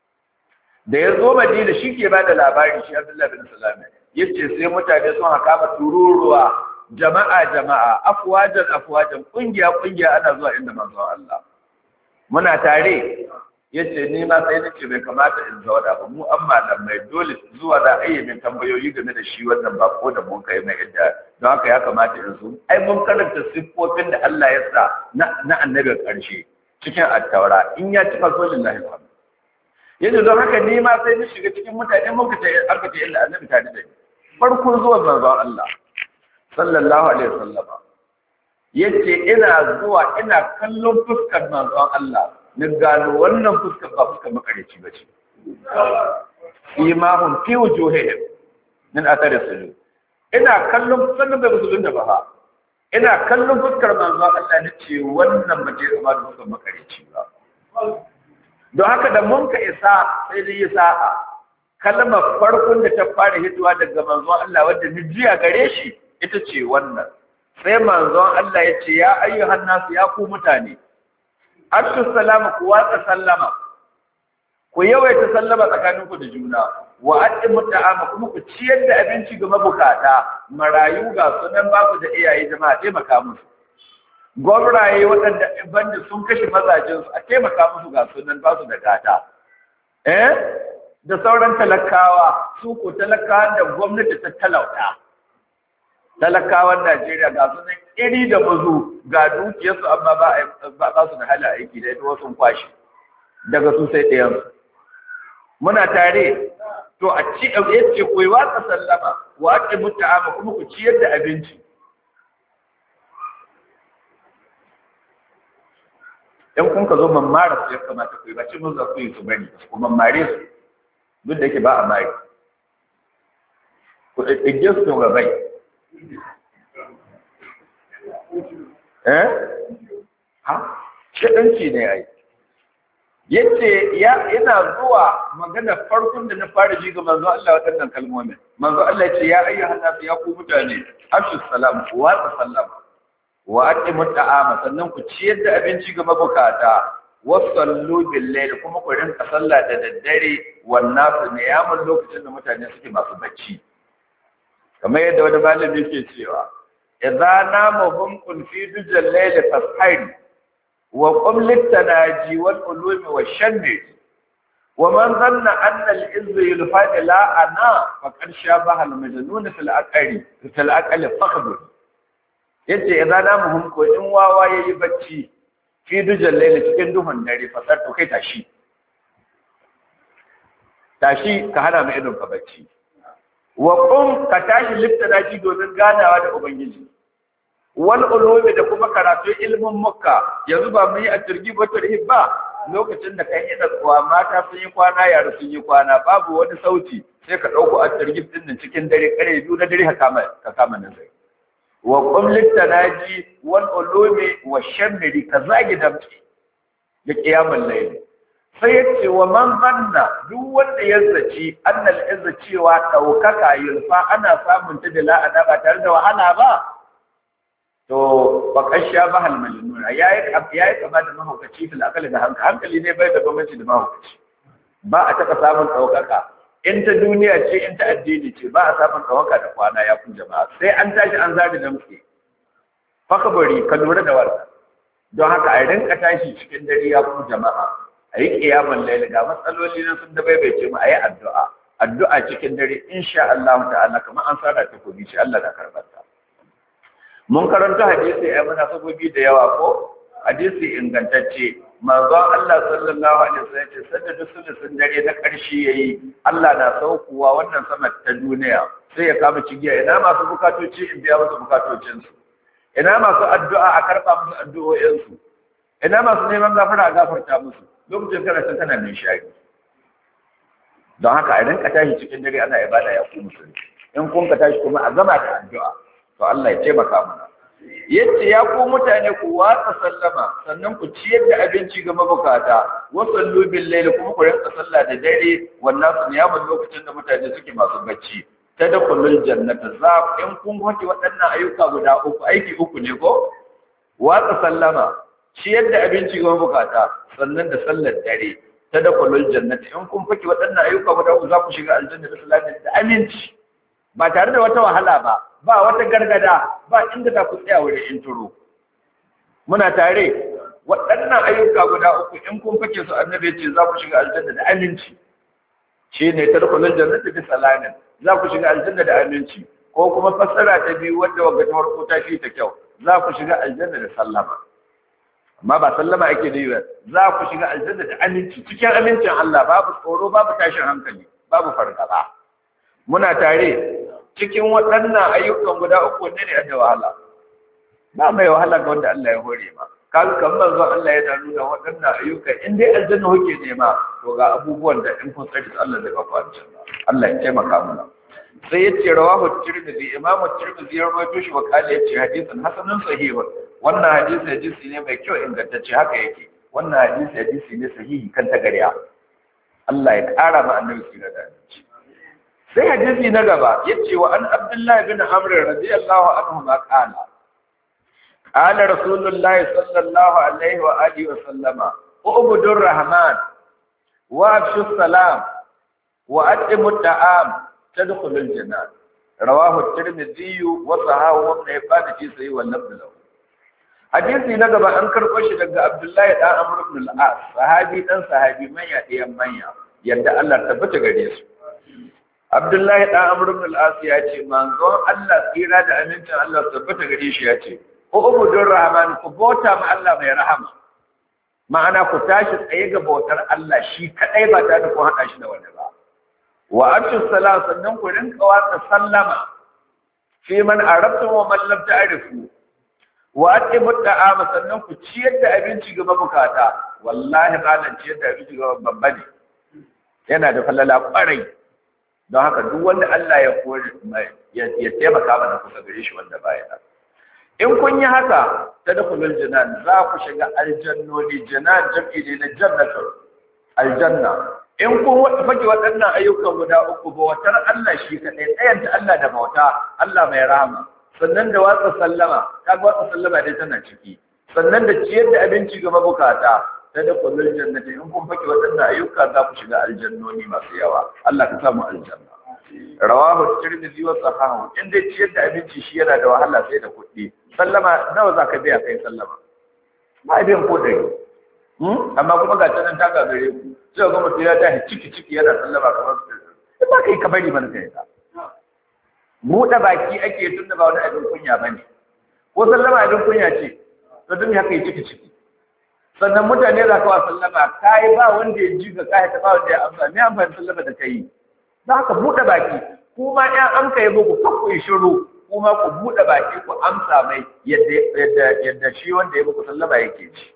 da ya zo Madina shi ke bada labari shi Abdullahi bin Salam yace sai mutane sun haka ma tururuwa jama'a jama'a afwajan afwajan kungiya kungiya ana zuwa inda manzon Allah muna tare yace ni ma sai nace bai kamata in zauna ba mu amma dan mai dole zuwa da ayyamin tambayoyi game da shi wannan ba ko da mun kai mai idda don haka ya kamata in zo ai mun karanta siffofin da Allah ya sa na na annabin karshe cikin at-taura in ya ci faso lillahi alhamd yace don haka ni ma sai ni shiga cikin mutane mun ka ce aka ce illa annabi ta da farko zuwa manzon Allah sallallahu alaihi wasallam yace ina zuwa ina kallon fuskar manzon Allah ni gano wannan fuskar ba fuskar makareci ba ce imahun fi wujuhihim min athari sujud ina kallon sannan bai musulun da ba ina kallon fuskar manzo Allah ne ce wannan ba ce zama da fuskar makareci ba don haka da mun ka isa sai dai ya sa'a kalmar farkon da ta fara hitowa daga manzo Allah wanda ni jiya gare shi ita ce wannan sai manzon Allah ya ce ya ayyuhan nasu ya ku mutane assu salama ku watsa sallama ku yawaita sallama tsakaninku da juna wa aqimu ta'ama kuma ku ciyar da abinci ga mabukata marayu ga sunan ba ku da iyaye jama'a taimaka musu gwamraye waɗanda banda sun kashe mazajin su a taimaka musu ga sunan ba su da gata eh da sauran talakawa su ko talakawan da gwamnati ta talauta talakawan Najeriya ga su nan iri da bazu ga dukiyarsu amma ba ba su da hala aiki da ita wasu kwashi daga su sai ɗayan muna tare to a ci yace koyi watsa sallama wa ake muta'ama kuma ku ciyar da abinci in kun ka zo mamara su ya kamata ku yi ba ci mun za ku yi su bari ku mamare su duk da yake ba a mari ku ɗaɗɗage su ga bai eh ha shaɗanci ne ai yace ya yana zuwa magana farkon da na fara ji ga manzo Allah waɗannan kalmomin manzo Allah yace ya ayyuhan nas ya ku mutane afshu salam wa sallama wa aqimu ta'ama sannan ku ciyar da abinci ga mabukata wa sallu bil layl kuma ku rinka sallah da daddare wannan ne yamin lokacin da mutane suke masu bacci kamar yadda wani malami yake cewa idza nama hum kun fi dujal layl fasahir wa qum litanaji wal ulumi washanni wa man dhanna anna al izz yulfa ila ana faqad shabaha al majnun fil aqli fil aqli faqd yace idza nama hum ko in wawa yayi bacci fi dujal layl cikin duhun dare fasar to kai tashi tashi ka hana mu idon ka bacci wa qum ka tashi littanaji domin ganawa da ubangiji wal ulumi da kuma karatu ilmin mukka yanzu ba mu yi a turgib wa tarhib ba lokacin da kai ina tsuwa mata sun yi kwana yara sun yi kwana babu wani sauti sai ka dauko a turgib din nan cikin dare kare biyu na dare ka kama ka kama nan sai wa qum litanaji wal ulumi wa shamri ka zagi damci da qiyamul layl sai yace wa man zanna duk wanda ya zaci annal izza cewa daukaka yulfa ana samun ta da la'ana ba tare da wahala ba to bakasha bahal majnun yayi yayi kama da mahaukaci fil akali da hankali hankali ne bai da bambanci da mahaukaci ba a taka samun daukaka in ta duniya ce in ta addini ce ba a samun daukaka da kwana ya kun jama'a sai an tashi an zabi da muke fakabari ka lura da wannan don haka a rinka tashi cikin dare ya kun jama'a ayi kiyamul layl ga matsaloli na sun da bai bai ce mu ayi addu'a addu'a cikin dare insha Allah ta'ala kamar an sada ta kobi shi Allah da karbata mun karanta hadisi ai muna sabobi da yawa ko hadisi ingantacce manzon Allah sallallahu alaihi wasallam ce sadda sulusun dare na karshe yayi Allah na saukuwa wannan sama ta duniya sai ya kama cigiya ina masu bukatoci in biya musu bukatocin su ina masu addu'a a karba musu addu'o'in su ina masu neman gafara a gafarta musu lokacin kana san kana nishadi don haka a rinka tashi cikin dare ana ibada ya ku musulmi in kun ka tashi kuma a gama da addu'a to Allah ya taimaka mana yace ya ku mutane ku watsa sallama sannan ku ciyar da abinci ga mabukata wa sallu bil layl kuma ku rinka sallah da dare wannan su niyaman lokacin da mutane suke masu bacci tadkhulul jannata za in kun hoki waɗannan ayyuka guda uku aiki uku ne ko watsa sallama ciyar da abinci ga mabukata sannan da sallar dare tadkhulul jannata in kun faki waɗannan ayyuka guda uku za ku shiga aljanna da salati da aminci ba tare da wata wahala ba ba wata gargada ba inda za ku tsaya wurin inturo muna tare waɗannan ayyuka guda uku in kun fake su annabi ce za ku shiga aljanna da aminci shine tadkhulul jannata bi salamin za ku shiga aljanna da aminci ko kuma fassara ta biyu wanda wanda ta farko ta fi ta kyau za ku shiga aljanna da sallama amma ba sallama ake da yiwa za ku shiga aljanna da aminci cikin amincin Allah babu tsoro babu tashin hankali babu fargaba muna tare cikin waɗannan ayyukan guda uku ne ne da wahala ba mai wahala ga wanda Allah ya hore ma kaga kan manzo Allah ya nuna waɗannan ayyuka in dai aljanna kuke nema to ga abubuwan da in kun tsari Allah zai ba ku aljanna Allah ya taimaka mana sai ya ce rawahu tirmidhi imam tirmidhi ya rawaito shi wa kale ya ce hadisin hasanun sahih wannan hadisi hadisi ne mai kyau ingantacce haka yake wannan hadisi hadisi ne sahihi kan ta gariya Allah ya kara ma annabi sirra da shi sai hadisi na gaba yace wa an abdullahi bin amr radiyallahu anhu ma qala qala rasulullahi sallallahu alaihi wa alihi wa sallama ubudur rahman wa afshu salam wa atimu ta'am tadkhulul jannah rawahu at-tirmidhi wa sahahu ibn hibban fi sahih wal lafz lahu hadisi na gaba an karɓo shi daga abdullahi dan amr ibn al-as sahabi dan sahabi manya ɗayan manya yadda Allah tabbata gare su abdullahi dan amr ibn al-as ya ce manzon Allah tsira da amincin Allah tabbata gare shi ya ce ko ubudur rahman ku bauta ma Allah mai rahama ma'ana ku tashi tsaye ga bautar Allah shi kadai ba tare da ku hada shi da wani ba wa afshu salam sannan ku rinka watsa sallama fi man arabtum wa man lam ta'rifu wa atimu ta'ama sannan ku ciyar da abinci ga mabukata wallahi malan ciyar da abinci ga babba ne yana da falala kwarai don haka duk wanda Allah ya kore ya taimaka mana kusa gare shi wanda baya da in kun yi haka tadkhulul janan za ku shiga aljannoni janan jam'i ne na jannatul aljanna in kun fake waɗannan ayyukan guda uku ba watar Allah shi kadai tsayanta Allah da bauta Allah mai rahama sannan da watsa sallama kaga watsa sallama dai tana ciki sannan da ciyar da abinci ga mabukata ta da kullul jannati in kun fake waɗannan ayyuka za ku shiga aljannoni masu yawa Allah ka samu aljanna rawahu tirmidhi wa sahahu in dai ciyar da abinci shi yana da wahala sai da kuɗi sallama nawa zaka biya kai sallama ba biyan ko dai hmm amma kuma ga tanan ta gagare ku sai ga mutum ya tashi ciki ciki yana sallama kamar sai ba kai ka bari mana kai ka buɗe baki ake tun da ba wani abin kunya ba ne ko sallama abin kunya ce to duk haka yi ciki ciki sannan mutane za ka wa sallama kai ba wanda ya ji ga kai ta ba wanda ya amsa me amfani sallama da kai za ka buɗe baki kuma ɗan an kai muku kan ku yi shiru kuma ku buɗe baki ku amsa mai yadda yadda yadda shi wanda ya muku sallama yake ci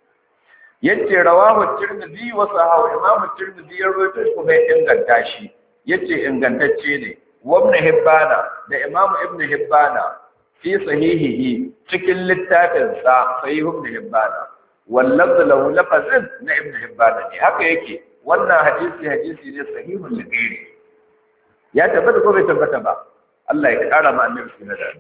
yace rawahu tirmidhi wa sahahu imam tirmidhi ya rawaito shi kuma ya inganta shi yace ingantacce ne وابن هبانا da Imam Ibn Hibbana fi sahihihi cikin littafin sa sahih Ibn Hibbana wallafz lahu lafazin na Ibn Hibbana ne haka yake wannan hadisi hadisi ne sahihun lighairi ya tabbata ko bai tabbata ba Allah ya kara ma annabi sunan da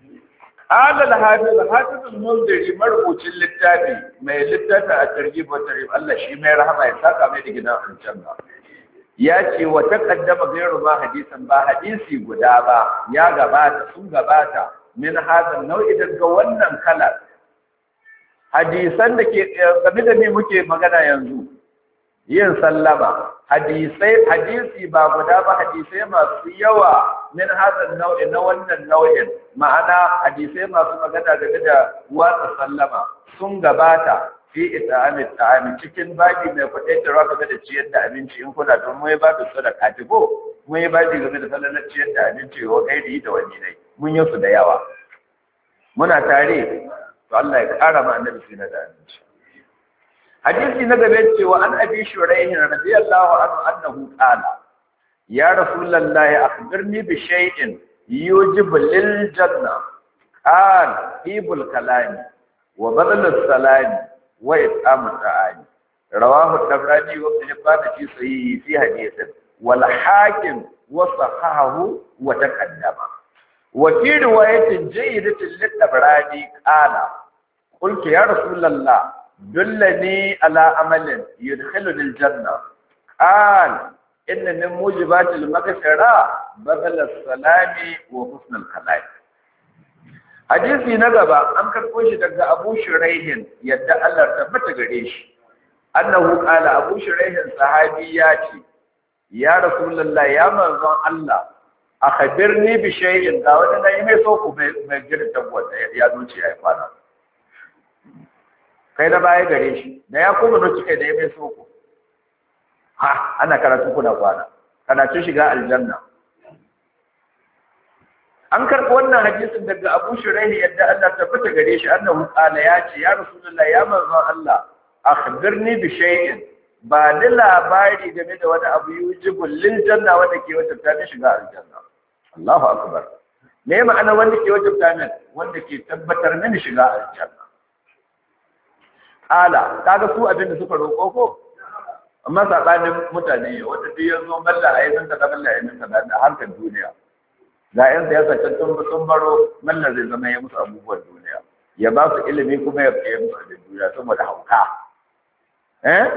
qala al-hafiz al-hafiz al-munziri marubucin littafi mai littafi a targhib wa tarhib Allah shi mai rahama ya saka mai digina aljanna ya ce wa taqaddama ghayru ma hadisan ba hadisi guda ba ya gabata sun gabata min hadan nau'i daga wannan kala hadisan da ke game da ni muke magana yanzu yin sallama hadisai hadisi ba guda ba hadisai masu yawa min hadan nau'i na wannan nau'in ma'ana hadisai masu magana game da watsa sallama sun gabata fi ita'ami ta'ami cikin baji mai kudin da raka da ciyar da abinci in kuna don mu yi babu sadaka ko mu yi baji game da sallar ciyar da abinci wa gairi da wani dai mun yi su da yawa muna tare to Allah ya kara ma annabi sai na da abinci hadisi na gaba cewa an abi shuraihin radiyallahu anhu annahu qala ya rasulullahi akhbirni bi shay'in yujibu lil janna qala ibul kalami wa badal salami wa it'amu ta'ani rawahu at-tabrani wa ibn hibban fi sahih fi hadith wal hakim wa sahahu wa taqaddama wa fi riwayatin jayyidatin lit-tabrani qala qultu ya rasulullah dullani ala amalin yudkhiluni al-janna qala inna min mujibati al-maghfira badal as-salami wa husn al-kalam hadisi na gaba an karɓo shi daga Abu Shuraihin yadda Allah tabbata gare shi annahu qala Abu Shuraihin sahabi ya ce ya Rasulullah ya manzon Allah akhbirni bi shay'in da wanda nayi mai so ku mai girin tabbata ya zuci ya fara kai da baya gare shi da ya kuma no cike da ya mai so ku ha ana karatu kuna kwana kana cin shiga aljanna an karɓi wannan hadisin daga Abu Shuraih yadda Allah tabbata gare shi annahu qala ya ce ya Rasulullah ya manzon Allah akhbirni bi shay'in ba da labari game da wani abu yujibul lil janna wanda ke wajabta ni shiga aljanna. Allahu akbar. Me ma'ana wanda ke wajabta min wanda ke tabbatar mini shiga aljanna? Ala kaga su abin da suka roƙo ko amma sabanin mutane wanda duk yanzu malla ayyukan da malla ayyukan da harkar duniya ga yan siyasa can tun sun baro malla zai zama ya musu abubuwan duniya ya ba su ilimi kuma ya fiye musu da duniya saboda hauka eh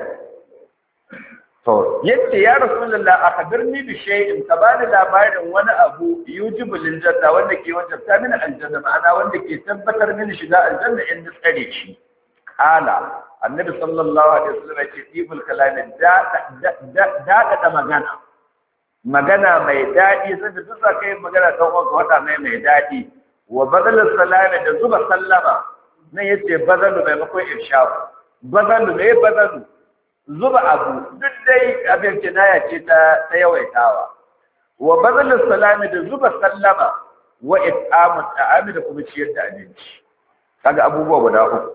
to yace ya rasulullah akhbirni bi shay'in ka bani labarin wani abu yujibu lil janna wanda ke wajabta mini aljanna ma'ana wanda ke tabbatar mini shiga aljanna in da tsare shi ala annabi sallallahu alaihi wasallam yace tibul kalamin da da da magana magana mai dadi sai da duk kai magana kan wanda wata mai mai dadi wa badal salami da zuba sallama nan yace badalu maimakon irshad badalu mai badalu zuba abu duk dai abin kinaya ce ta ta yawaitawa wa bazal salami da zuba sallama wa it'amu ta'ami da kuma ciyar da abinci kaga abubuwa guda uku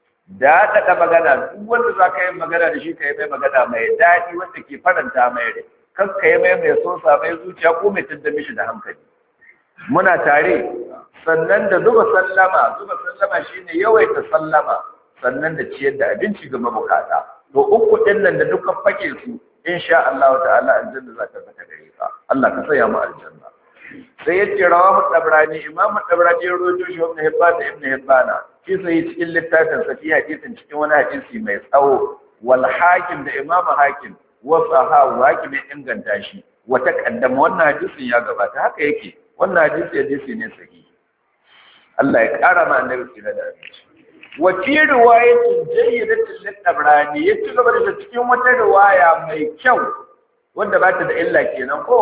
da da magana duk wanda zaka yi magana da shi kai mai magana mai dadi wanda ke faranta mai rai kan kai mai mai sosa mai zuciya ko mai tadda mishi da hankali muna tare sannan da zuba sallama zuba sallama shine yawaita sallama sannan da ciyar da abinci ga mabukata to uku din nan da duka fake su insha Allah ta'ala aljanna za ta fita gare ka Allah ka saya mu aljanna sai yace rawahu tabrani imam tabrani ya rawaito shi ibn hibban da ibn hibban shi sai cikin littafin sa fi hadisin cikin wani hadisi mai tsawo wal hakim da imam hakim wa sahahu hakim ya inganta shi wa taqaddama wannan hadisin ya gabata haka yake wannan hadisi hadisi ne sahihi Allah ya kara ma annabi sirra da abinci wa fi riwayatin jayyidatin lit-tabrani yace gaba da cikin wata riwaya mai kyau wanda ba ta da illa kenan ko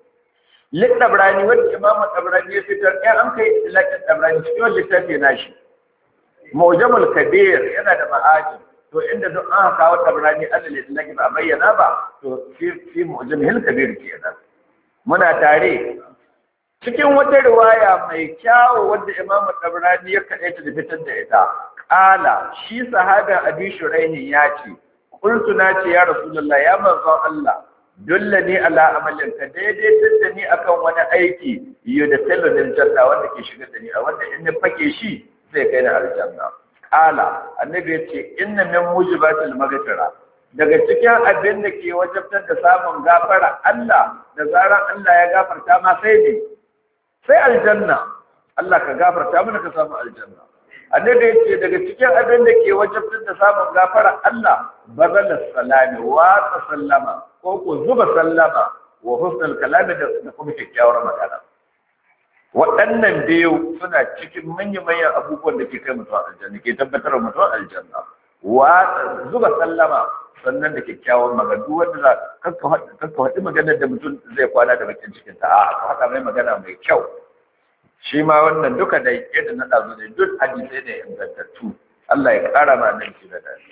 lit-tabrani wanda imamu tabrani ya fitar ɗan an kai lit-tabrani cikin littafi nashi mawjamul kabir yana da ma'aji to inda duk an kawo tabrani Allah lillahi ba bayyana ba to fi fi mawjamul kabir kenan muna tare cikin wata riwaya mai kyawu wanda imamu tabrani ya kaɗaita da fitar da ita Ƙala shi sahabin Abi Shuraihin ya ce, Kultu na ce ya Rasulullah ya manzon Allah, dulla ni ala amalin ka daidai da ni akan wani aiki yi da tallolin janna wanda ke shiga da ni a wanda in ni fake shi zai kai ni aljanna. Ƙala annabi ya ce inna min mujibatil maghfira daga cikin abin da ke wajabtar da samun gafara Allah da zaran Allah ya gafarta ma sai ne sai aljanna. Allah ka gafarta mana ka samu aljanna. annabi yace daga cikin abin da ke wajibtar da samun gafara Allah bazal salami wa sallama ko ko zuba sallama wa husnul kalami da kuma kyakkyawar magana waɗannan biyu suna cikin manyan manyan abubuwan da ke kai mutum aljanna ke tabbatar da mutum aljanna wa zuba sallama sannan da kyakkyawar magana duk wanda za ka kakka haɗi maganar da mutum zai kwana da bakin cikin ta a ka haɗa mai magana mai kyau shi ma wannan duka da yadda na ɗazu ne duk hadisai ne ingantattu Allah ya ƙara ma nan shi da dadi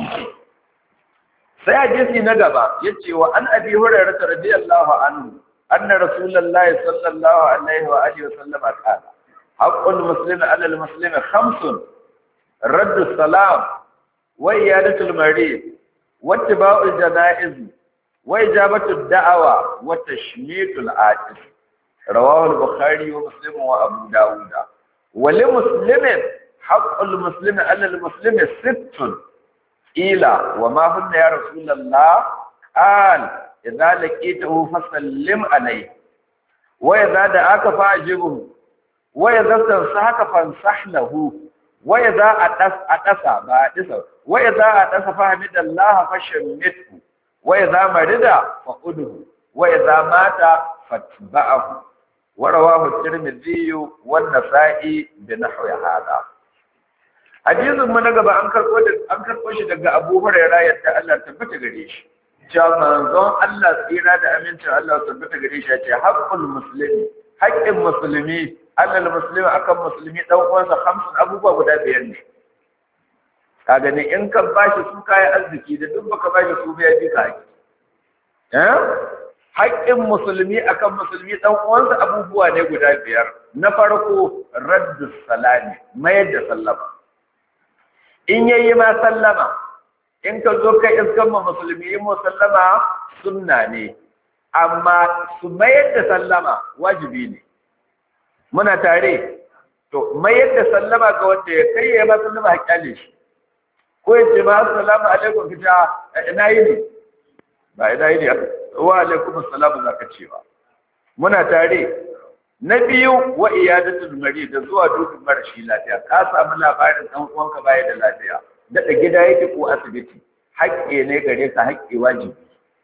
sai hadisi na gaba yace wa an abi hurairah radiyallahu anhu anna rasulullahi sallallahu alaihi wa alihi wasallam qala haqqul muslimi ala al muslimi khamsun raddu salam wa iyadatul marid wa ittiba'ul janaiz wa ijabatu da'awa wa tashmitul atis رواه البخاري ومسلم وابو داود ولمسلم حق المسلم على المسلم ست إلى وما هن يا رسول الله قال إذا لقيته فسلم عليه وإذا دعاك فأجبه وإذا استنصحك فانصح له وإذا أتس أتس بعدس وإذا أتس فحمد الله فشمته وإذا مرض فقده وإذا مات فاتبعه ورواه الترمذي والنسائي بنحو هذا hadisin mu na gaba an karbo da an karbo shi daga Abu Hurairah yadda Allah tabbata gare shi cewa manzon Allah tsira da amincin Allah tabbata gare shi yace haqqul muslimi haqqin muslimi alal muslimi akan muslimi dan uwansa hamsin abubuwa guda biyar ne ka gani in ka bashi su kai arziki da duk baka bashi su bai bi ka eh haƙƙin musulmi akan musulmi ɗan uwansa abubuwa ne guda biyar. Na farko raddu salami, mayar da sallama. In yayi ma sallama, in ka zo kai iskan ma musulmi yi mu sallama sunna ne, amma su mayar da sallama wajibi ne. Muna tare, to mayar da sallama ga wanda ya kai ya ma sallama a kyale shi. Ko ya ce ma assalamu alaikum kita ina yi ne? Ba ina yi ne, wa alaikum assalamu za ka ce ba. Muna tare. Na biyu wa iyadatul marid da zuwa dubin marashi lafiya. Ka samu labarin dan uwanka baya da lafiya. Daɗa gida yake ko asibiti. Haƙƙi ne gare ka, haƙƙi wajibi.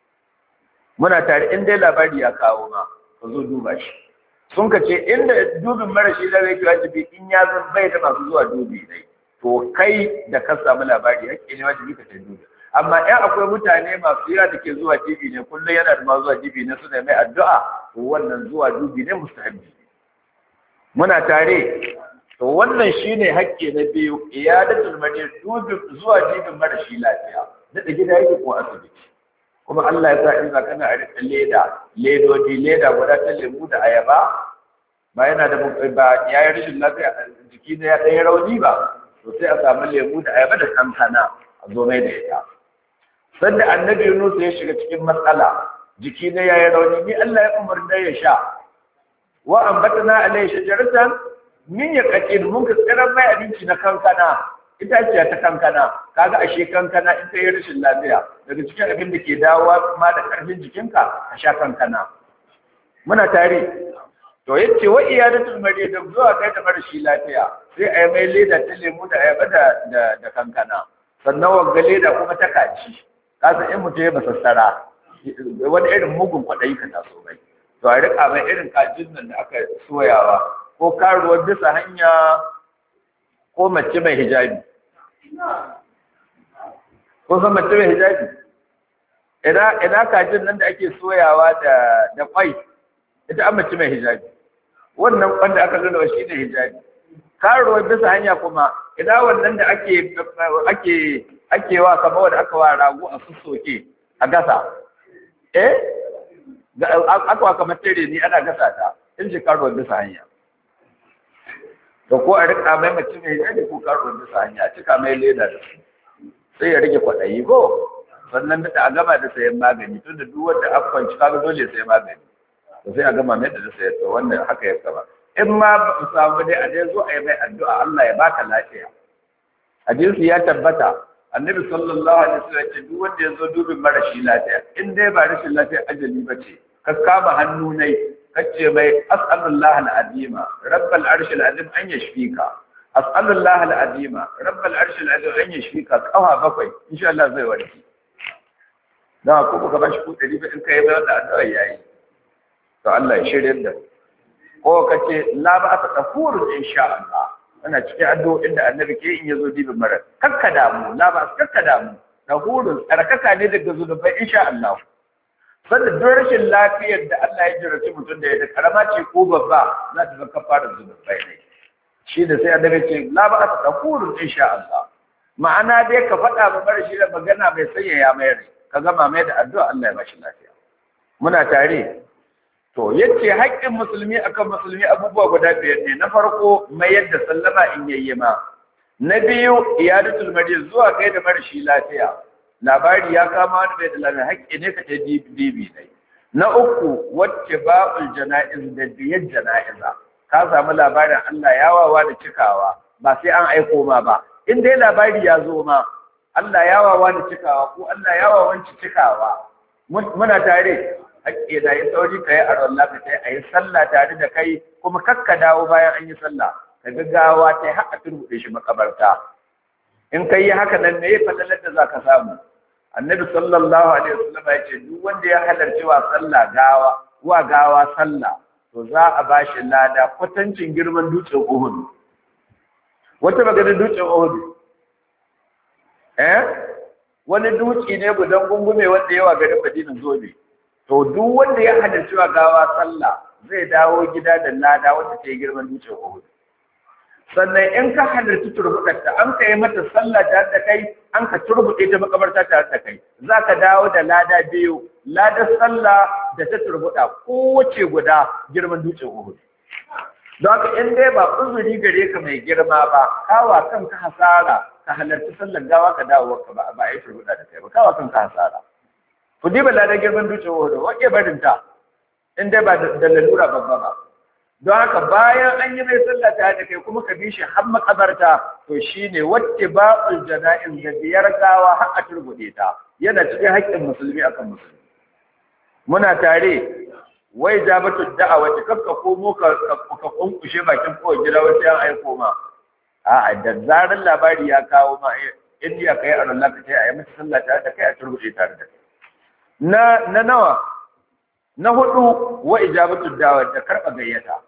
Muna tare in dai labari ya kawo ma ka zo duba shi. Sun ka ce inda dubin marashi lafiya yake wajibi in ya zan bai da masu zuwa dubi ne. To kai da ka samu labari haƙƙi ne wajibi ka ce dubi. Amma ɗan akwai mutane masu yawa da ke zuwa dibi ne kullum yana da masu zuwa dibi ne suna mai addu'a, to wannan zuwa dubi ne mustahabbi. Muna tare, to wannan shine haƙƙi na biyu, iyadatul marid, dubi zuwa dibin marashi lafiya da gida yake ko asibiti. Kuma Allah ya sa in za kana a rika leda ledodi leda guda ta lemu da ayaba ba yana da ba yayin rashin lafiya jiki ne ya ɗaya rauni ba, to sai a samu lemu da ayaba da kankana a zo mai da ita. Sanda annabi Yunus ya shiga cikin matsala jiki ne yayi rauni, ni Allah ya umarta ya sha wa ambatana alai shajaratan min yaqin, mun ka tsira mai abinci na kankana, itaciya ta kankana. Kaga ashe kankana in ta yi rashin lafiya daga cikin abin da ke dawowa kuma da karfin jikinka a sha kankana. Muna tare, to yace wa iyadatul marid da zuwa kai da marashi lafiya sai a yi mai leda ta lemu da ayaba da da kankana, sannan wanga leda kuma ta kaci. Kasa in mutum ya basassara wani irin mugun kwaɗayi ka taso mai, to a riƙa mai irin kajin nan da aka soyawa ko karuwar bisa hanya ko mace mai hijabi. Ko san mace mai hijabi? Ina ina kajin nan da ake soyawa da da kwai, ita an mace mai hijabi. Wannan wanda aka nuna shi ne hijabi. Karuwar bisa hanya kuma ina wannan da ake ake ake wa kamar wanda aka wa rago a sussoke a gasa. Eh? Aka wa kamar tere ni ana gasa ta, in ji karuwar bisa hanya. Da ko a rika mai mace mai yaji ko karuwar bisa hanya, a cika mai leda da su. Sai ya rage kwaɗayi ko? Sannan da a gama da sayan magani, tun da duk wanda aka kwanci kaga dole sai magani. To sai a gama mai da sayar to wannan haka ya saba. In ma ba mu samu dai a dai zo a yi mai addu'a Allah ya baka lafiya. Hadisi ya tabbata Annabi sallallahu alaihi wasallam ya ce duk wanda ya zo dubin marashi lafiya in dai ba rashin lafiya ajali ba ce, ka kama hannu nai kace mai as'alullah al-azima rabbal arsh al-azim an yashfika, as'alullah al-azima rabbal arsh al-azim an yashfika, kawa bakwai insha Allah zai warke. Da ko ka bashi ku dari ba in kai ba da addu'a yayi. To Allah ya shirye da ko kace la ba ta tafur insha Allah. Ana cikin addu'o'in da annabi ke in yazo dibin mara kakka damu la ba kakka damu tahurun tsarkaka ne daga zunubai insha Allah. Sannan duk rashin lafiyar da Allah ya jirace mutum da ya da karama ce ko babba za ta zaka fara zunubai ne. Shi da sai annabi ce la ba ta tahurun insha Allah. Ma'ana dai ka faɗa ba bar shi da magana mai sanyaya mai rai ka gama mai da addu'a Allah ya bashi lafiya. Muna tare. To yace haƙƙin musulmi akan musulmi abubuwa guda biyar ne. Na farko mayar da sallama in yayye ma. Na biyu iyadatul marid zuwa kai da marashi lafiya. Labari ya kama wani bai da lafiya haƙƙi ne ka ta dibi ne. Na uku wacce ba'ul jana'iz da biyar jana'iza. Ka samu labarin Allah ya wawa da cikawa ba sai an aiko ma ba. In dai labari ya zo ma Allah ya wawa da cikawa ko Allah ya wawanci cikawa. Muna tare. Hakke da yi sauri ka yi a rolla ka sai a yi sallah tare da kai kuma kakka dawo bayan an yi sallah ka gaggawa ta yi haka turbuɗe shi makabarta. In ka yi haka nan ne fadalar da za ka samu. Annabi sallallahu alaihi wasallam ya ce duk wanda ya halarci wa sallah gawa wa gawa sallah to za a ba shi lada kwatancin girman dutsen Uhud. Wata magana dutsen Uhud eh wani dutse ne gudan gungume wanda yawa garin Madina zobe. To duk wanda ya halarci wa gawa sallah zai dawo gida da lada wanda ta yi girman dutsen Uhud. Sannan in ka halarci turbuɗarta an ka yi mata sallah tare da kai an ka turbuɗe ta makabarta tare da kai za ka dawo da lada biyu, ladar sallah da ta turbuda kowace guda girman dutsen Uhud don haka in dai ba uzuri gare ka mai girma ba kawa kanka hasara ka halarci sallar gawa ka dawo ka ba ba ai turbuda da kai ba kawa kanka hasara ku diba la da girman dutsen Uhud wake barin ta in dai ba da lalura babba ba don haka bayan an yi mai sallah ta da kai kuma ka bi shi har makabarta to shine wattiba'ul janaiz da biyar gawa har a turbude ta yana cikin haƙƙin musulmi akan musulmi muna tare wai jabatu da'awa ta kafka komo ka ka kunkushe bakin kowa gida wai sai an aiko ma a'a da zaran labari ya kawo ma indiya kai a Allah ka ce ayi mata sallah ta da kai a turbude tare da kai na na nawa na hudu wa ijabatu da'awa da karba gayyata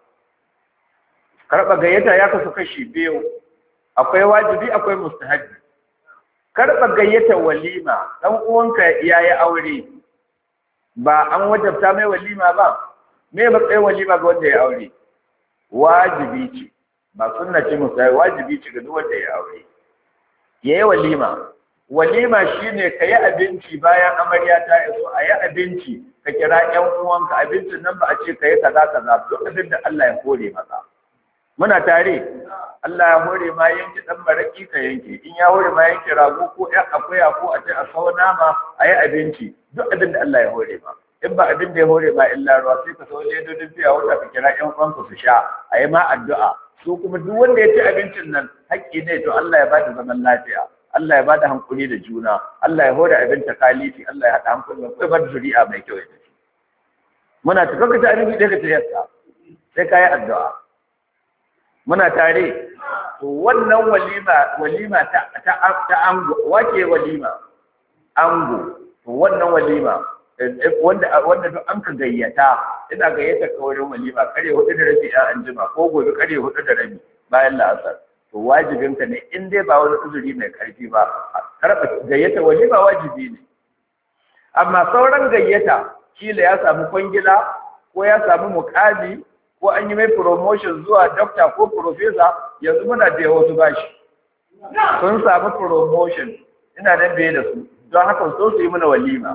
karba gayyata ya kasu kashi biyu akwai wajibi akwai mustahabi karba gayyata walima dan uwanka yayi aure ba an wajabta mai walima ba me matsayin walima ga wanda ya aure wajibi ce ba sunna ce musayi wajibi ce ga duk wanda ya aure yayi walima walima shine kai abinci bayan amarya ta iso ayi abinci ka kira ƴan uwanka abincin nan ba a ce kai kaza kaza duk abin da Allah ya hore maka muna tare Allah ya hore ma yanki dan maraki ka yanke in ya hore ma yanki rago ko ƴan akuya ko a ce a sauna nama ayi abinci duk abin da Allah ya hore ma in ba abin da ya hore ma illa ruwa sai ka sau ledodin fiya wata ka kira ƴan uwanka su sha ayi ma addu'a su kuma duk wanda ya ci abincin nan haƙƙi ne to Allah ya bada zaman lafiya Allah ya bada hankuli da juna Allah ya hore abin ta kalifi Allah ya haɗa hankuli ko ba zuri'a mai kyau ita muna ta kanka ta abinci da ka tsaya sai kai addu'a muna tare to wannan walima walima ta ta ta ango wake walima ango to wannan walima wanda wanda duk an ka gayyata ina gayyata ka wurin walima kare hudu da rabi a anjima ko gobe kare hudu da rabi bayan la'asar to wajibin ka ne in dai ba wani uzuri mai karfi ba karba gayyata walima wajibi ne amma sauran gayyata kila ya samu kwangila ko ya samu mukami ko an yi mai promotion zuwa doctor ko professor yanzu muna da wasu bashi sun samu promotion ina nan biye da su don haka so su yi mana walima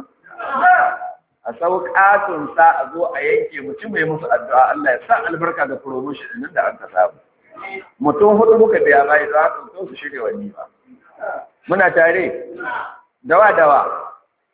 a sauƙatun sa a zo a yanke mutum mai musu addu'a Allah ya sa albarka ga promotion din da an ka samu mutum hudu muka biya bai don haka so su shirye walima muna tare dawa dawa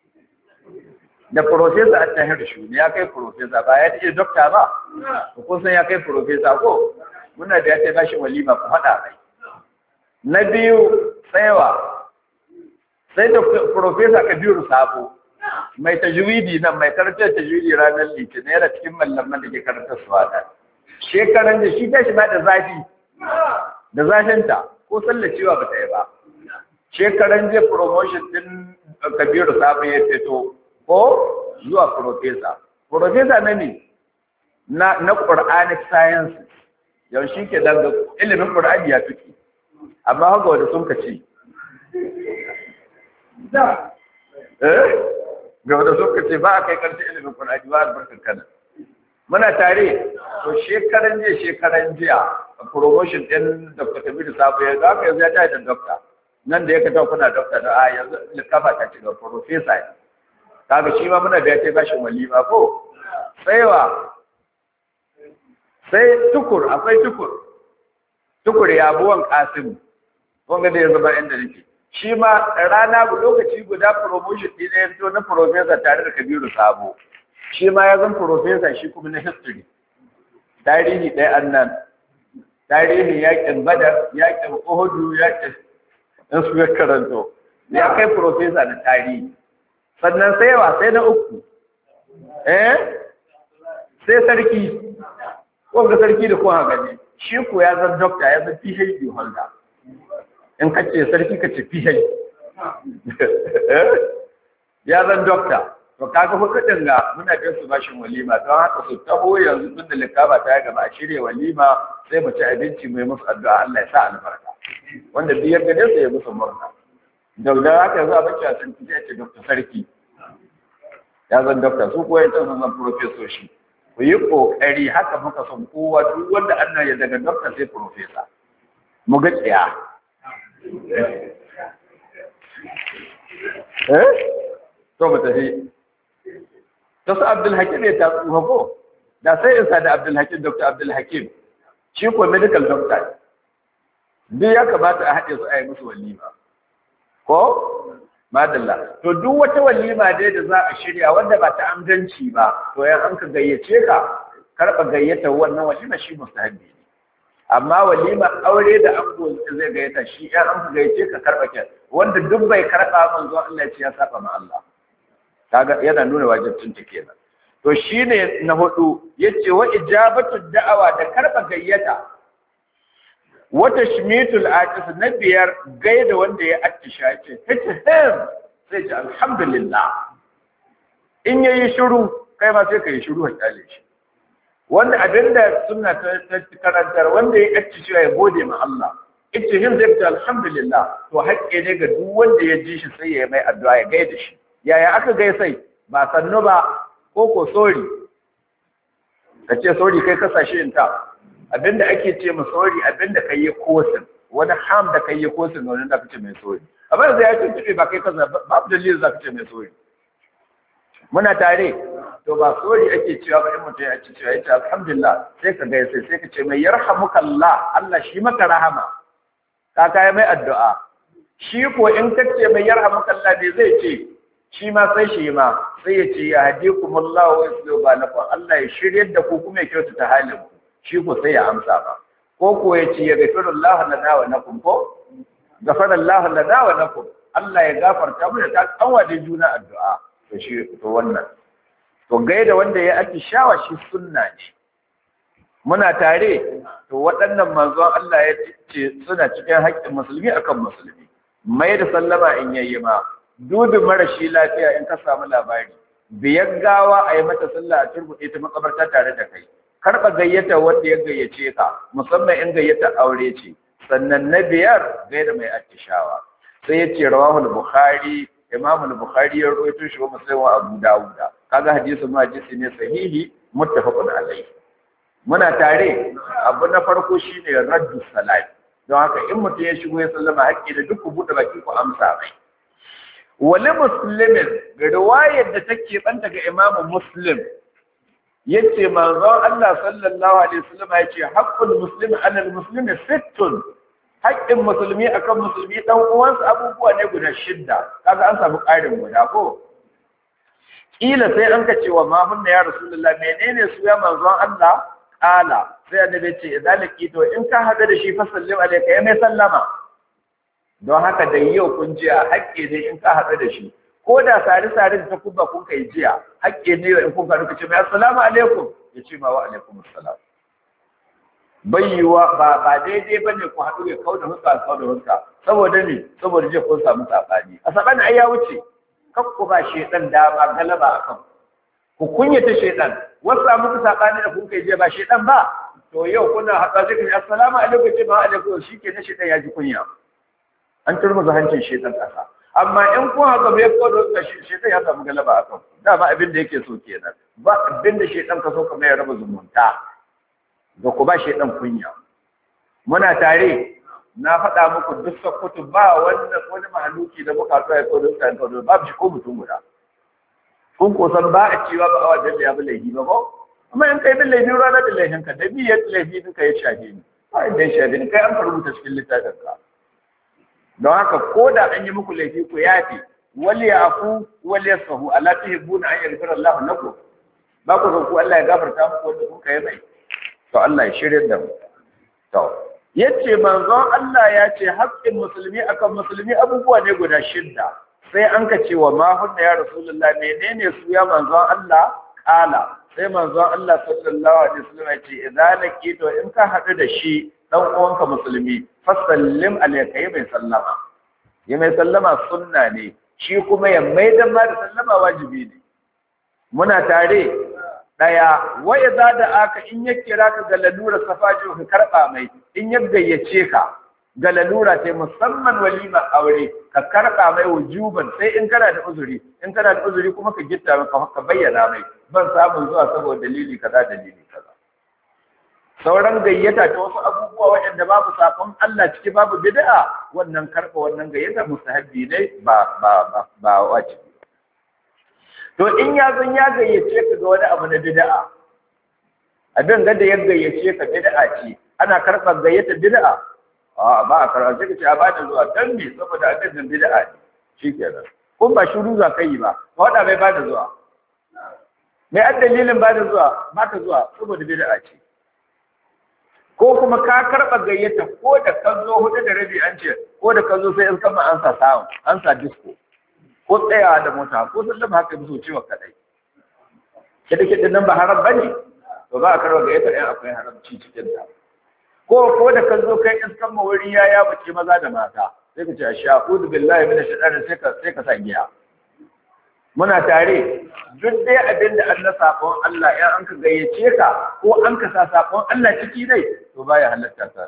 da professor a tahir shu ne ya kai professor ba ya ce doctor ba ko san ya kai professor ko muna da ya ce bashi walima ku hada mai na biyu tsayawa sai da professor Kabiru Sabo mai tajwidi nan mai karantar tajwidi ranar litinin yana cikin mallaman da ke karantar su hada shekaran da shi tashi ba da zafi da zafinta ko sallacewa ba ta yi ba shekaran je promotion din Kabiru Sabo ya fito ko zuwa professor professor na ne na na Quranic science yau shi ke daga ilimin Qur'ani ya fiki amma haka wanda sun kace da eh ga wanda sun kace ba kai karshe ilimin Qur'ani ba albarkar kana muna tare to shekaran je shekaran jiya promotion din Doctor Kabiru Sabo ya ga yanzu ya tayi da doctor nan da yake ta kuna doctor da a yanzu likafa ta ci ga professor kaga shi ma muna da yace bashin walima ko saiwa sai tukur akwai tukur tukur ya buwan Kasim wanda da yanzu ba inda nake shi ma rana lokaci guda promotion din ya fito na professor tare da Kabiru Sabo shi ma ya zan professor shi kuma na history tarihi dai annan tarihi yakin Badar yakin Uhud yakin in su karanto ya kai professor na tarihi sannan sai wa sai na uku eh sai sarki ko ga sarki da kowa gani shi ko ya zan doctor ya zan P H D holder in kace sarki kace P H D ya zan doctor to kaga hukudin ga muna da su bashin walima don haka su taho yanzu tun da likaba ta gaba a shirye walima sai mu ci abinci mai musu addu'a Allah ya sa albarka wanda biyar da sai ya musu murna dauda haka yanzu a bacci a sarki ya ce Doctor Sarki ya zan doctor su kuwa ya san zan professor shi ku yi kokari haka muka san kowa duk wanda Allah ya daga doctor sai professor mu ga tsiya eh to mu tafi ta su Abdul Hakim ya ta tsufa ko da sai in sa da Abdul Hakim Doctor Abdul Hakim shi ko medical doctor duk ya kamata a haɗe su a yi musu walima ko madalla to duk wata walima dai da za a shirya wanda ba ta amganci ba to yan an ka gayyace ka karɓa gayyata wannan walima shi mustahabi ne amma walima aure da ango zai gayyata shi yan an ka gayyace ka karɓa kyan wanda duk bai karɓa manzo Allah ya ce ya saba ma Allah kaga yana nuna wajibcin ta kenan to shine na hudu yace wa ijabatu da'awa da karɓa gayyata wata shimitul aqis na biyar gaida wanda ya attisha ce tace hem sai ce alhamdulillah in yayi shiru kai ma sai kai shiru ka kale shi wanda abinda sunna ta karantar wanda ya attisha ya gode ma Allah ita him zai ce alhamdulillah to haƙƙi ne ga duk wanda ya ji shi sai ya mai addu'a ya gaida shi yaya aka gaisai ba sannu ba ko ko sori kace sori kai kasashe in ta abinda ake ce ma sori abinda kai yi kosin wani ham da kai yi kosin wani da kace mai sori amma da ya tuntube ba kai kaza babu dalilin za ka ce mai sori muna tare to ba sori ake cewa ba in mutum ya ce cewa yace alhamdulillah sai ka gaisa sai ka ce mai yarhamukallah Allah shi maka rahama ka kai mai addu'a shi ko in ka ce mai yarhamukallah ne zai ce shi ma sai shi ma sai ya ce ya hadikumullahu wa yuslihu balakum Allah ya shiryar da ku kuma ya kyautata halin ku shi ko sai ya amsa ba ko ko ya ce ya gafirullahu lana wa lakum ko gafarallahu lana wa lakum Allah ya gafarta mu da ta kanwa da juna addu'a to shi to wannan to gaida wanda ya atishawa shi sunna ne muna tare to waɗannan manzon Allah ya ce suna cikin haƙƙin musulmi akan musulmi mai da sallama in yayi ma dubin marashi lafiya in ka samu labari biyar gawa a yi mata sallah a turbuɗe ta makabarta tare da kai karɓa gayyata wanda ya gayyace ka musamman in gayyata aure ce sannan na biyar gaida mai attishawa sai ya ce rawahul bukhari imam al-bukhari ya rawaito shi wa muslim wa abu dawud kaga hadisi ma hadisi ne sahihi muttafaqun alayhi muna tare abu na farko shine raddu salat don haka in mutum ya shigo ya sallama haƙƙi da duk ku buɗe baki ku amsa mai wali muslimin ga riwayar da take banta ga imam muslim yace manzon Allah sallallahu alaihi wasallam yace haqqul muslimi alal muslimi sittun haƙƙin musulmi akan musulmi dan uwansa abubuwa ne guda shidda kaga an samu ƙarin guda ko kila sai an ka cewa ma hunna ya rasulullah menene su ya manzon Allah qala sai annabi ce idan laqito in ka hada da shi fa sallim alayka ya mai sallama don haka da yau kun ji a haƙƙi ne in ka hada da shi ko da sare-sare da takubba kun kai jiya hakke ne in kun faru kace mai assalamu alaikum ya ce ma wa alaikum assalam bayyuwa ba ba daidai bane ku haɗu ya kauda huska kauda huska saboda ne saboda je kun samu sabani a sabani ai ya wuce kakku ba shedan dama galaba akan ku kunyata shedan wasu muku sabani da kun kai jiya ba shedan ba to yau kuna haɗa sai kace assalamu alaikum ce ma alaikum shikenan shedan ya ji kunya an turmuza hancin shedan kasa amma in kun haka bai kodo da shi shedan ya samu galaba a kan dama abin da yake so kenan ba abin da shedan ka so kamar ya raba zumunta da ku ba shedan kunya muna tare na faɗa muku duk sakutu ba wanda wani mahaluki da muka tsaya ko duk kan kodo ba shi ko mutum guda kun ko san ba a cewa ba awa da ya bi laifi ba ko amma in kai bin laifi rana da laifin ka da biyar laifi din ka ya shafe ni ba inda ya shafe ni kai an rubuta cikin littafin ka don haka ko da an yi muku laifi ku yafi wal yafu wal yasfahu ala tuhibbuna an yaghfira Allah lakum ba ku san ku Allah ya gafarta muku wanda kuka yi mai to Allah ya shirye da mu to yace manzon Allah ya ce haƙƙin musulmi akan musulmi abubuwa ne guda shidda sai an ka ce wa ma hunna ya rasulullah menene su ya manzon Allah kala sai manzon Allah sallallahu alaihi wasallam ya ce idan laqito in ka hadu da shi dan uwanka musulmi fasallim alayka ya mai sallama ya mai sallama sunna ne shi kuma ya mai da ma da sallama wajibi ne muna tare daya waya za da aka in ya kira ka ga lalura safaji ka karba mai in ya gayyace ka ga lalura sai musamman walima aure ka karba mai wujuban sai in kana da uzuri in kana da uzuri kuma ka gitta ka bayyana mai ban samu zuwa saboda dalili kaza dalili kaza sauran gayyata ta wasu abubuwa waɗanda babu safon Allah ciki babu bid'a wannan karɓa wannan gayyata mustahabbi ne ba ba ba wajibi to in ya zan ya gayyace ka ga wani abu na bid'a abin da ya gayyace ka bid'a ce ana karɓar gayyata bid'a a ba a karɓar sai ka ce a ba da zuwa dan me saboda abin bid'a ne shikenan kun ba shiru za ka yi ba ka wada bai ba da zuwa mai an dalilin ba da zuwa ba ka zuwa saboda bid'a ce ko kuma ka karɓa gayyata ko da ka zo hudu da rabi an ce ko da ka zo sai in kama an sa sound an sa disco ko tsayawa da mota ko sun dama haka biso cewa kadai kiɗe kiɗe nan ba haram bane to ba a karɓa gayyata ɗin akwai haramci cikin ta ko ko da ka zo kai in kama wuri ya ya bace maza da mata sai ka ce ashhadu billahi minash shaitani sai ka sai ka sa giya muna tare duk dai abin da Allah sakon Allah ya an ka gayyace ka ko an ka sa sakon Allah ciki dai to baya halatta ta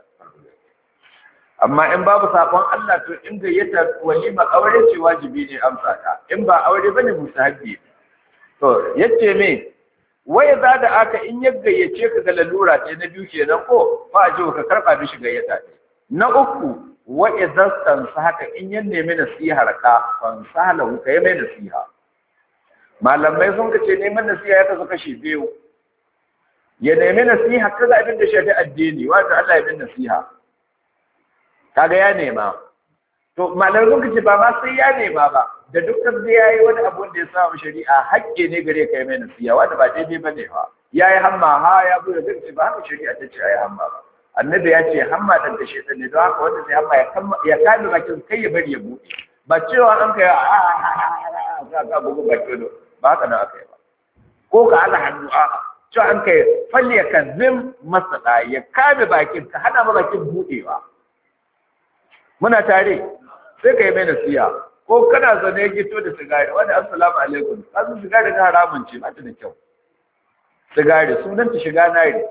amma in babu sakon Allah to in gayyata walima aure ce wajibi ne amsa ta in ba aure bane musahabi to yace me wai za da aka in ya gayyace ka ga lalura ce na biyu kenan ko fa aje ka karba mishi gayyata na uku wa idan san haka in ya nemi nasihar ka fan salahu kai mai nasiha malamai sun kace neman nasiha ya kasu kashi biyu ya nemi nasiha kaza abin da shafi addini wato Allah ya bin nasiha kaga ya nema to malamai sun kace ba ma sai ya nema ba da dukkan da yayi wani abu da ya samu shari'a hakke ne gare ka mai nasiha wanda ba daidai bane ba yayi hamma ha ya bude zai ba haka shari'a ta ce ayi hamma ba annabi ya ce hamma dan da shedan ne don haka wanda sai hamma ya kama ya kame bakin kai ya bari ya bude ba cewa an kai a ga ga bugu bakin ba haka nan aka yi ba ko ka ala hannu a cewa an kai falle ka zim masa ya kame bakin ka hana ma bakin budewa muna tare sai ka yi mai nasiya ko kana zaune gito da sigari wanda assalamu alaikum kasu sigari ta haramun ce ba ta da kyau sigari sunan ta shiga nari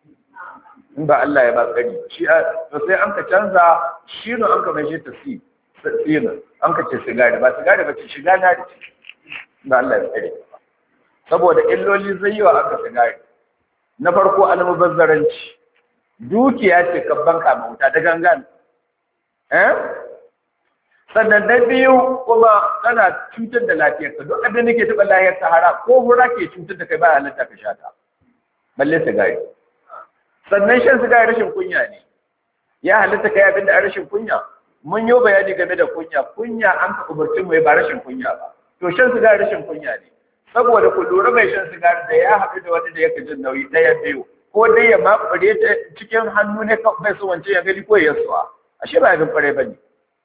in ba Allah ya ba tsari shi to sai an ka canza shi no an ka mai shi ta si sino an ka ce sigari ba sigari ba ce shiga nari ce ba Allah ya tsare saboda illoli zai yi wa aka sigari na farko almubazzaranci dukiya ce kabban kama wuta da gangan eh sannan na biyu kuma tana cutar da lafiyarka duk abin da ke taɓa lafiyar sahara ko hura ke cutar da kai ba halitta ka sha ta balle sigari sannan shan sigari rashin kunya ne ya halitta kai abin da rashin kunya mun yi bayani game da kunya kunya an ka umarci mu ba rashin kunya ba to shan sigari rashin kunya ne saboda ku lura mai shan sigari da ya haɗu da wani da yake jin nauyi ɗaya biyu ko dai ya makure ta cikin hannu ne bai su wance ya gani ko ya suwa ashe ba abin kware ba ne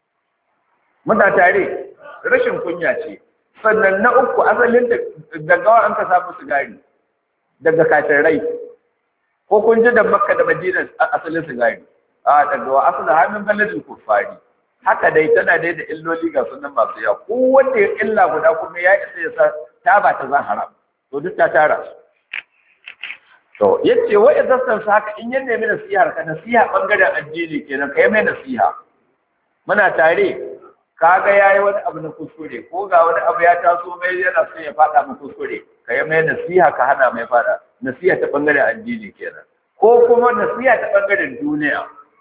muna tare rashin kunya ce sannan na uku asalin daga wa an ka samu sigari daga kafirai ko kun ji da makka da madina asalin sigari a daga wa asalin hannun baladin kufari haka dai tana dai da illoli ga sunan masu yawa ko wanda ya illa guda kuma ya isa ya sa ta ba ta zan haram to duk ta tara su to yace wa idan san haka in ya nemi nasihar ka nasiha bangaren addini kenan kai mai nasiha muna tare kaga yayi wani abu na kuskure ko ga wani abu ya taso mai yana son ya fada mu kuskure kai mai nasiha ka hana mai fada nasiha ta bangaren addini kenan ko kuma nasiha ta bangaren duniya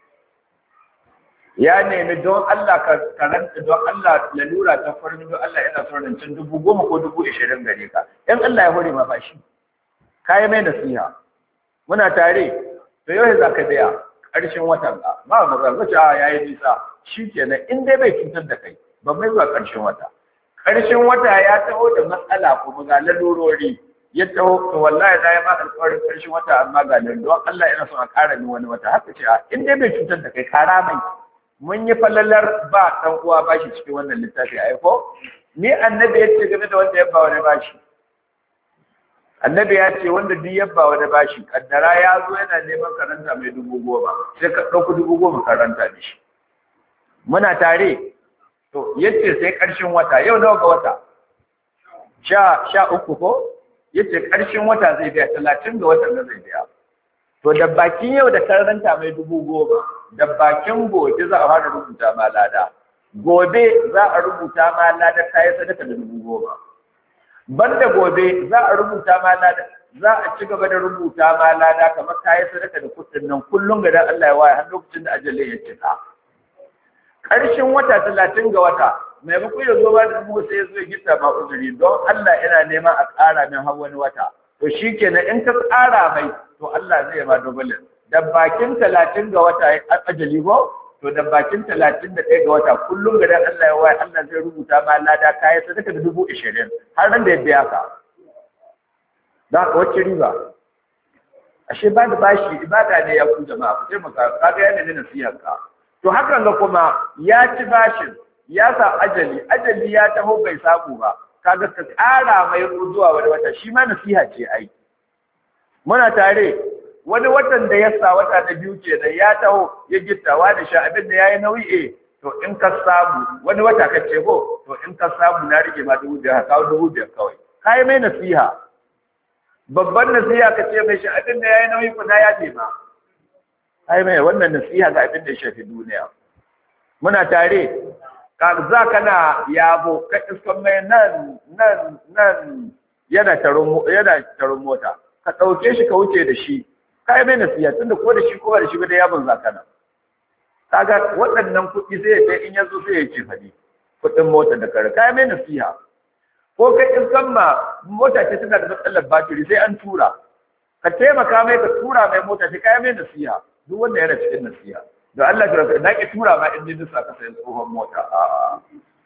ya nemi don Allah ka karanta don Allah lalura ta farmi don Allah yana son rancin dubu goma ko dubu ishirin gare ka in Allah ya hore ma ba shi kai mai nasiha muna tare to yau za ka biya ƙarshen watan ka ba mu ga zaci a yayi nisa shikenan in dai bai cutar da kai ba mai zuwa ƙarshen wata ƙarshen wata ya taho da matsala kuma ga lalurori ya taho to wallahi na yi ma alƙawarin ƙarshen wata amma ga lalurori don Allah yana son a ƙara min wani wata haka ce a in dai bai cutar da kai kara mai mun yi falalar ba ɗan uwa bashi cikin wannan littafi a ko ni annabi ya ce game da wanda ya ba wani bashi annabi ya ce wanda duk ya ba wani bashi kaddara ya zo yana neman karanta mai dubu goma sai ka ɗauki dubu goma karanta da shi muna tare to yace sai ƙarshen wata yau nawa ga wata sha sha uku ko yace ƙarshen wata zai biya talatin ga watan da zai biya to da bakin yau da karanta mai dubu goma da bakin gobe za a fara rubuta ma lada gobe za a rubuta ma lada kayi sadaka da dubu goma banda gobe za a rubuta ma lada za a ci gaba da rubuta ma lada kamar kayi sadaka da kudin nan kullum ga dan Allah ya waye har lokacin da ajalin ya cika ƙarshen wata talatin ga wata maimakon ya zo ba da dubu sai ya zo ya gita ma uzuri don Allah ina neman a ƙara min har wani wata to shikenan in ka ƙara mai to Allah zai ma dubulin da bakin talatin ga wata ya ajali ko to da bakin talatin da ɗaya ga wata kullum ga dan Allah ya waya Allah zai rubuta ma lada kai sadaka da dubu ishirin har nan da ya biya ka da ka wacce riba ashe ba da bashi ibada ne ya ku jama'a ku taimaka kaga yana da nasihar ka to hakan ga kuma ya ci bashin ya sa ajali ajali ya taho bai samu ba kaga ka ƙara mai zuwa wani wata shi ma nasiha ce ai muna tare wani watan da ya sa wata da biyu kenan ya taho ya gittawa da shi abin da yayi nauyi eh to in ka samu wani wata ka ce ko to in ka samu na rike ma dubu biyar ka dubu biyar kawai kai mai nasiha babban nasiha ka ce mai shi abin da yayi nauyi kuma ya ce ma ai mai wannan nasiha ga abin da ya shafi duniya muna tare ka za kana yabo ka iskan mai nan nan nan yana taron yana taron mota ka dauke shi ka wuce da shi kai mai nasiha tunda ko da shi ko ba da shi ba da yabon za kana kaga waɗannan kuɗi sai ya in yazo sai ya ce fadi kuɗin mota da kare kai mai nasiha ko kai iskan ma mota ce tana da matsalar batiri sai an tura ka taimaka mai ka tura mai mota ce kai mai nasiha duk wanda yana cikin nasiha da Allah ya rafa na ki tura ma in ni sa ka sayi tsohon mota a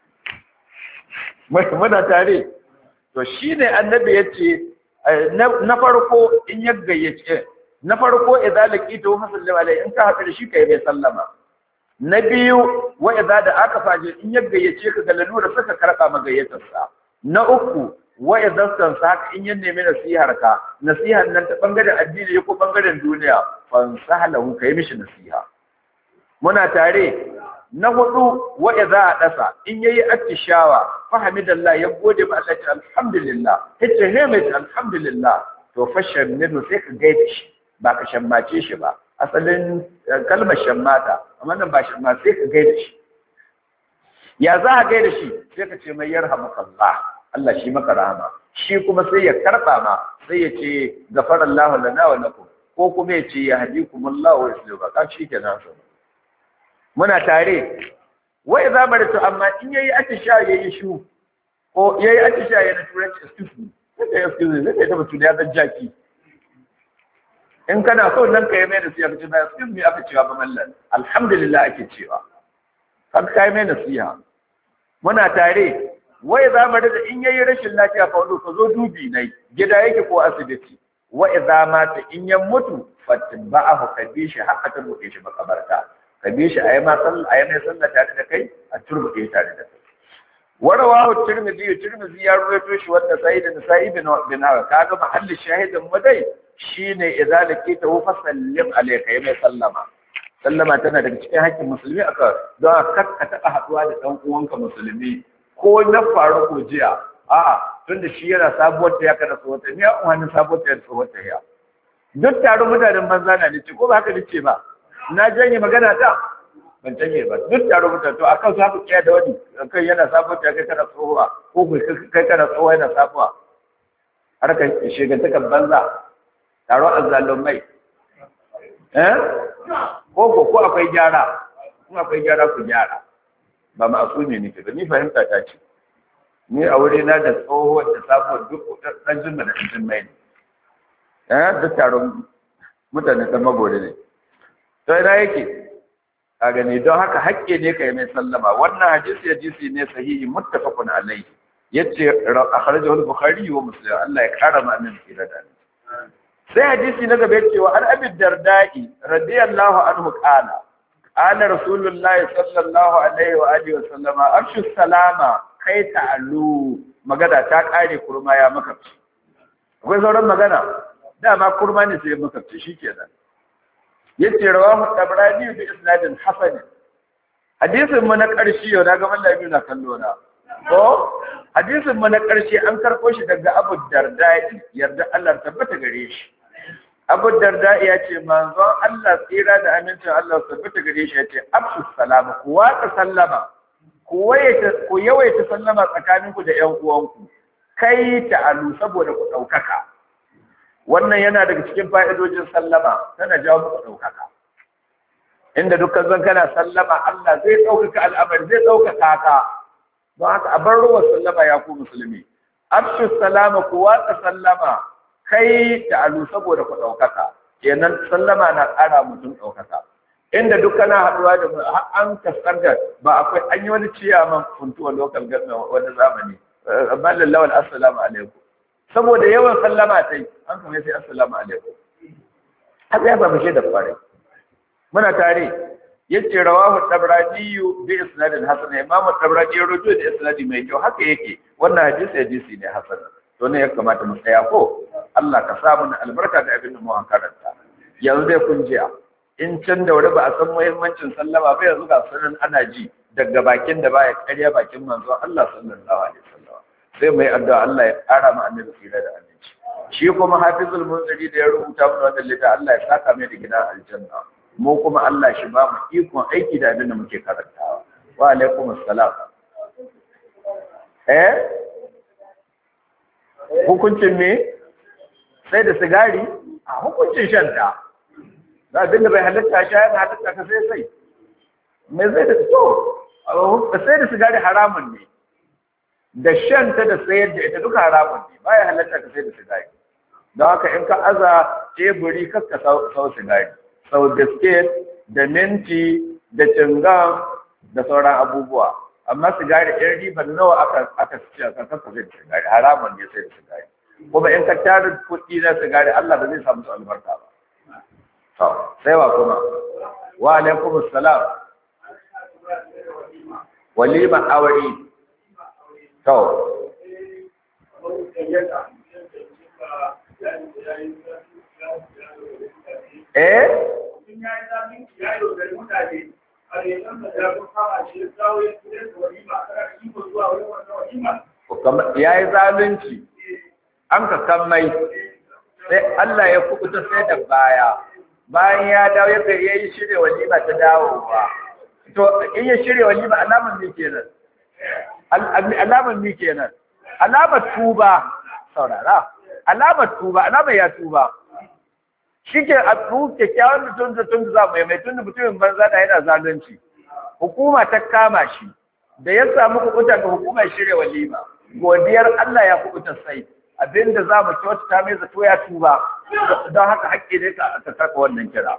muna tare to shine annabi yace na farko in ya gayyace na farko idan laqita wa sallallahu alaihi in ka haɗu da shi kai mai sallama na biyu wa idza da aka faje in ya gayyace ka ga lalura saka karba magayyatar sa na uku wa idza san saka in ya nemi nasihar ka nasihar nan ta bangaren addini ko bangaren duniya fan sahlahu kai mishi nasiha muna tare na hudu wa idza dasa in yayi attishawa fa hamidallah ya gode ma Allah ta alhamdulillah kace he mai alhamdulillah to fashan ne sai ka gaida shi ba ka shammace shi ba asalin kalmar shammata amma nan ba shamma sai ka gaida shi ya za ka gaida shi sai ka ce mai yarhamukallah Allah shi maka rahama shi kuma sai ya karba ma sai ya ce gafarallahu lana wa lakum ko kuma ya ce ya hadikumullahu wa yuslimu ka shi kenan so muna tare wai za mu rito amma in yayi atisha yayi shu ko yayi atisha yana turanci excuse me sai excuse me sai ta mutu ya zan jaki in kana so nan kai mai nasiha kace ba excuse me aka cewa ba mallan alhamdulillah ake cewa kan kai mai nasiha muna tare wai za mu rito in yayi rashin lafiya fa wando ka zo dubi nai gida yake ko asibiti wa idza mata in ya mutu fatba'ahu kabishi haka ta buke shi makabarta ka bi shi a yi mai sallah tare da kai a turbuɗe tare da kai warawahu tirmidhi tirmidhi ya ruwaito shi wanda sai da sai ibn bin hawa kaga mahallin shahidin madai shine idza lakita fa sallim alayka mai sallama sallama tana daga cikin haƙƙin musulmi aka don ka taɓa haɗuwa da ɗan uwanka musulmi ko na faru ko jiya a'a tunda shi yana sabuwar ta ya kada tsohon ta ne a wani sabuwar ta ya tsohon ta ya duk taron mutanen banza na ne ce ko ba haka nace ba na janye magana ta ban janye ba duk taro mutan to akan su haka kiyaye da wani kai yana sabuwa kai kana tsohuwa ko kai kana tsohuwa yana sabuwa har kai shegantakan banza taro azzalumai eh ko ko ko akwai gyara ko akwai gyara ku gyara ba ma'asumi ne ke ni fahimta ta ce ni a wuri na da tsohuwar da sabuwar duk dan jinna da jin mai ne eh duk taron mutane kan magore ne to ina yake a gani don haka hakke ne kai mai sallama wannan hadisi hadisi ne sahihi muttafaqun alayhi yace akhrajahu al-bukhari wa muslim Allah ya kara mu amin kira da sai hadisi na gaba yace wa al-abi darda'i radiyallahu anhu qala qala rasulullahi sallallahu alaihi wa alihi wa sallama afshu salama kai ta'alu magana ta kare kurma ya makafci akwai sauran magana dama kurma ne sai makafci shikenan yace rawahu tabrani bi isnadin hasan hadisin mu na ƙarshe yau daga wallahi na kallo na ko hadisin mu na ƙarshe an karɓo shi daga Abu Darda'i yarda Allah tabbata gare shi Abu Darda'i yace manzon Allah tsira da amincin Allah tabbata gare shi yace afsu salama ku watsa sallama ku wayaita ku yawaita sallama tsakaninku da ƴan uwanku kai ta'alu saboda ku daukaka wannan yana daga cikin fa'idojin sallama tana jawo muku ɗaukaka inda dukkan zan kana sallama Allah zai ɗaukaka al'amari zai ɗaukaka ka don haka a bar ruwa sallama ya ku musulmi afshu salama ku watsa sallama kai da alu saboda ku ɗaukaka kenan sallama na ƙara mutum ɗaukaka inda duk kana haɗuwa da an kaskantar ba akwai an yi wani ciyaman funtuwa local government wani zamani amma lallawal assalamu alaikum saboda yawan sallama sai an kame sai assalamu alaikum haka ya samu shi da kwarai muna tare yace rawahu tabrani bi isnadin hasan imam tabrani ya rawaito da isnadi mai kyau haka yake wannan hadisi hadisi ne hasan to ne ya kamata mu tsaya ko Allah ka sa mana albarka da abin da mu an karanta yanzu dai kun jiya in can da wuri ba a san muhimmancin sallama ba yanzu ga sunan ana ji daga bakin da baya ƙarya bakin manzo Allah sallallahu alaihi wasallam sai mai addu'a Allah ya ƙara mu annabi tsira da aminci shi kuma hafizul munziri da ya rubuta mana wannan littafi Allah ya saka mai da gidan aljanna mu kuma Allah shi ba mu ikon aiki da abin da muke karantawa wa alaikum assalam eh hukuncin me sai da sigari a hukuncin shanta da abin da bai halitta sha yana halitta ka sai sai me zai da to sai da sigari haramun ne da shanta da sayar da ita duka haramun ne baya halitta ka sai da sigari don haka in ka aza teburi kakka sau sigari sau biskit da minti da cingam da sauran abubuwa amma sigari ɗin riba nawa aka aka ci aka kasa zai da sigari haramun ne sai da sigari kuma in ka tara kuɗi na sigari Allah ba zai samu su albarka ba to sai wa kuma wa alaikum assalam walima aure to eh ya yi zalunci an ka kammai sai Allah ya kubuta sai da baya bayan ya dawo ya yi shirya walima ta dawowa to in ya shirya walima alamar ne kenan alamar ne kenan alamar tuba saurara alamar tuba alamar ya tuba shi ke a tsu kyakkyawan mutum da tun za mai mai tun da mutumin banza da yana zalunci hukuma ta kama shi da ya samu kubuta ga hukumar shirya walima godiyar Allah ya kubuta sai abinda za mu kyautata mai zato ya tuba don haka haƙƙi ne ka saka wannan kira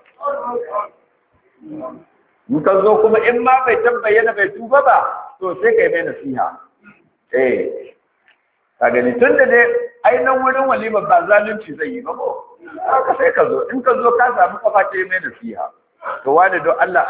in ka zo kuma in ma bai tabbayyana bai tuba ba to sai ka yi mai nasiha eh ka gani tun da dai ainihin wurin walima ba zalunci zai yi ba ko haka sai ka zo in ka zo ka samu kafa ce mai nasiha to wani don Allah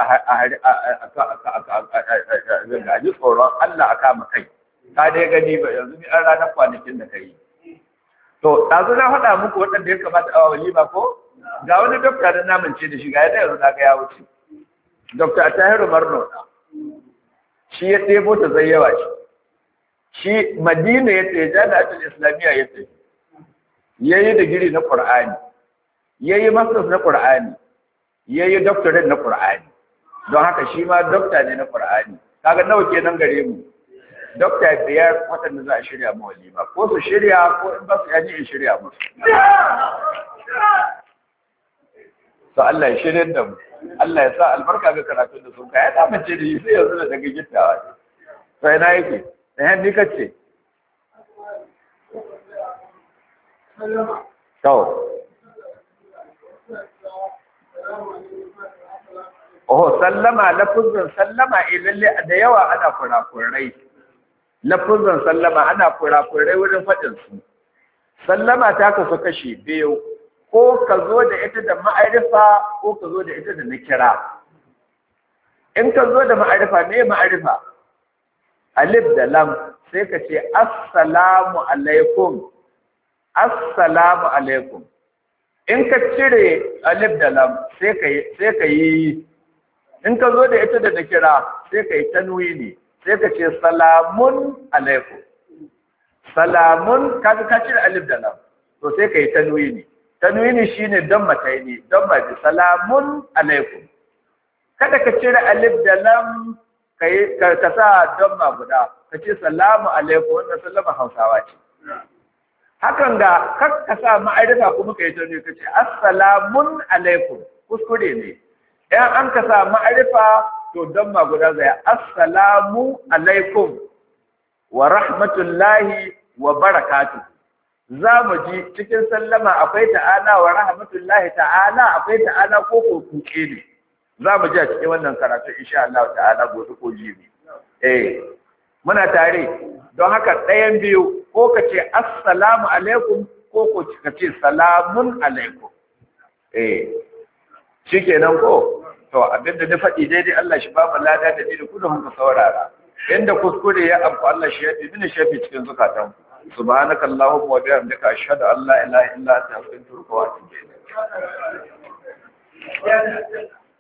a ji tsoron Allah a kama kai ka dai gani ba yanzu ni an ranar kwanakin da ka yi to ɗazu na faɗa muku waɗanda ya kamata a walima ko ga wani dokta da namance da shi ga yadda yanzu na ga ya wuce dokta Tahiru Marno shi ya ɗebo ta zai yawa shi shi Madina ya tsaye jami'atul Islamiyya ya tsaye yayi digiri na Qur'ani yayi masters na Qur'ani yayi doctorate na Qur'ani don haka shi ma dokta ne na Qur'ani kaga nawa kenan gare mu dokta biyar waɗanda za a shirya ma walima ko su shirya ko in ba su yaji in shirya musu to Allah ya shirya da mu Allah ya sa albarka ga karatun da sun kai ya mace da shi sai yanzu da daga gittawa ne sai na yake da yan ni kace to oh sallama lafuzin sallama ilalle da yawa ana kurakurai lafuzin sallama ana kurakurai wurin faɗin su sallama ta kasu kashi biyu ko ka zo da ita da ma'arifa ko ka zo da ita da nakira in ka zo da ma'arifa ne ma'arifa alif da lam sai ka ce assalamu alaikum assalamu alaikum in ka cire alif da lam sai ka sai ka yi in ka zo da ita da nakira sai ka yi tanwini sai ka ce salamun alaikum salamun kaga ka cire alif da lam to sai ka yi tanwini tanwini shine don mataini don maji salamun alaikum kada ka cire alif da lam kai ka sa don ma guda ka ce salamu alaikum wannan sallama Hausawa ce hakan ga ka sa ma'arifa kuma kai tanwini ka ce assalamun alaikum kuskure ne idan an ka sa ma'arifa to don ma guda zai assalamu alaikum wa rahmatullahi wa barakatuh. Za mu ji cikin sallama akwai ta'ala wa rahmatullahi ta'ala akwai ta'ala ko ko kuke ne. Za mu ji a cikin wannan karatu insha Allah ta'ala gobe ko jibi. Eh, muna tare. Don haka ɗayan biyu ko ka ce assalamu alaikum ko ko ka ce salamun alaikum. Eh, shikenan ko to abinda na faɗi daidai Allah shi ba mu lada da ni da ku da muka saurara. Inda kuskure ya amfa Allah shi ya bi mini shafi cikin zukatan. Subhanakallahumma wa bihamdika ashhadu an la ilaha illa anta astaghfiruka wa atubu ilayk.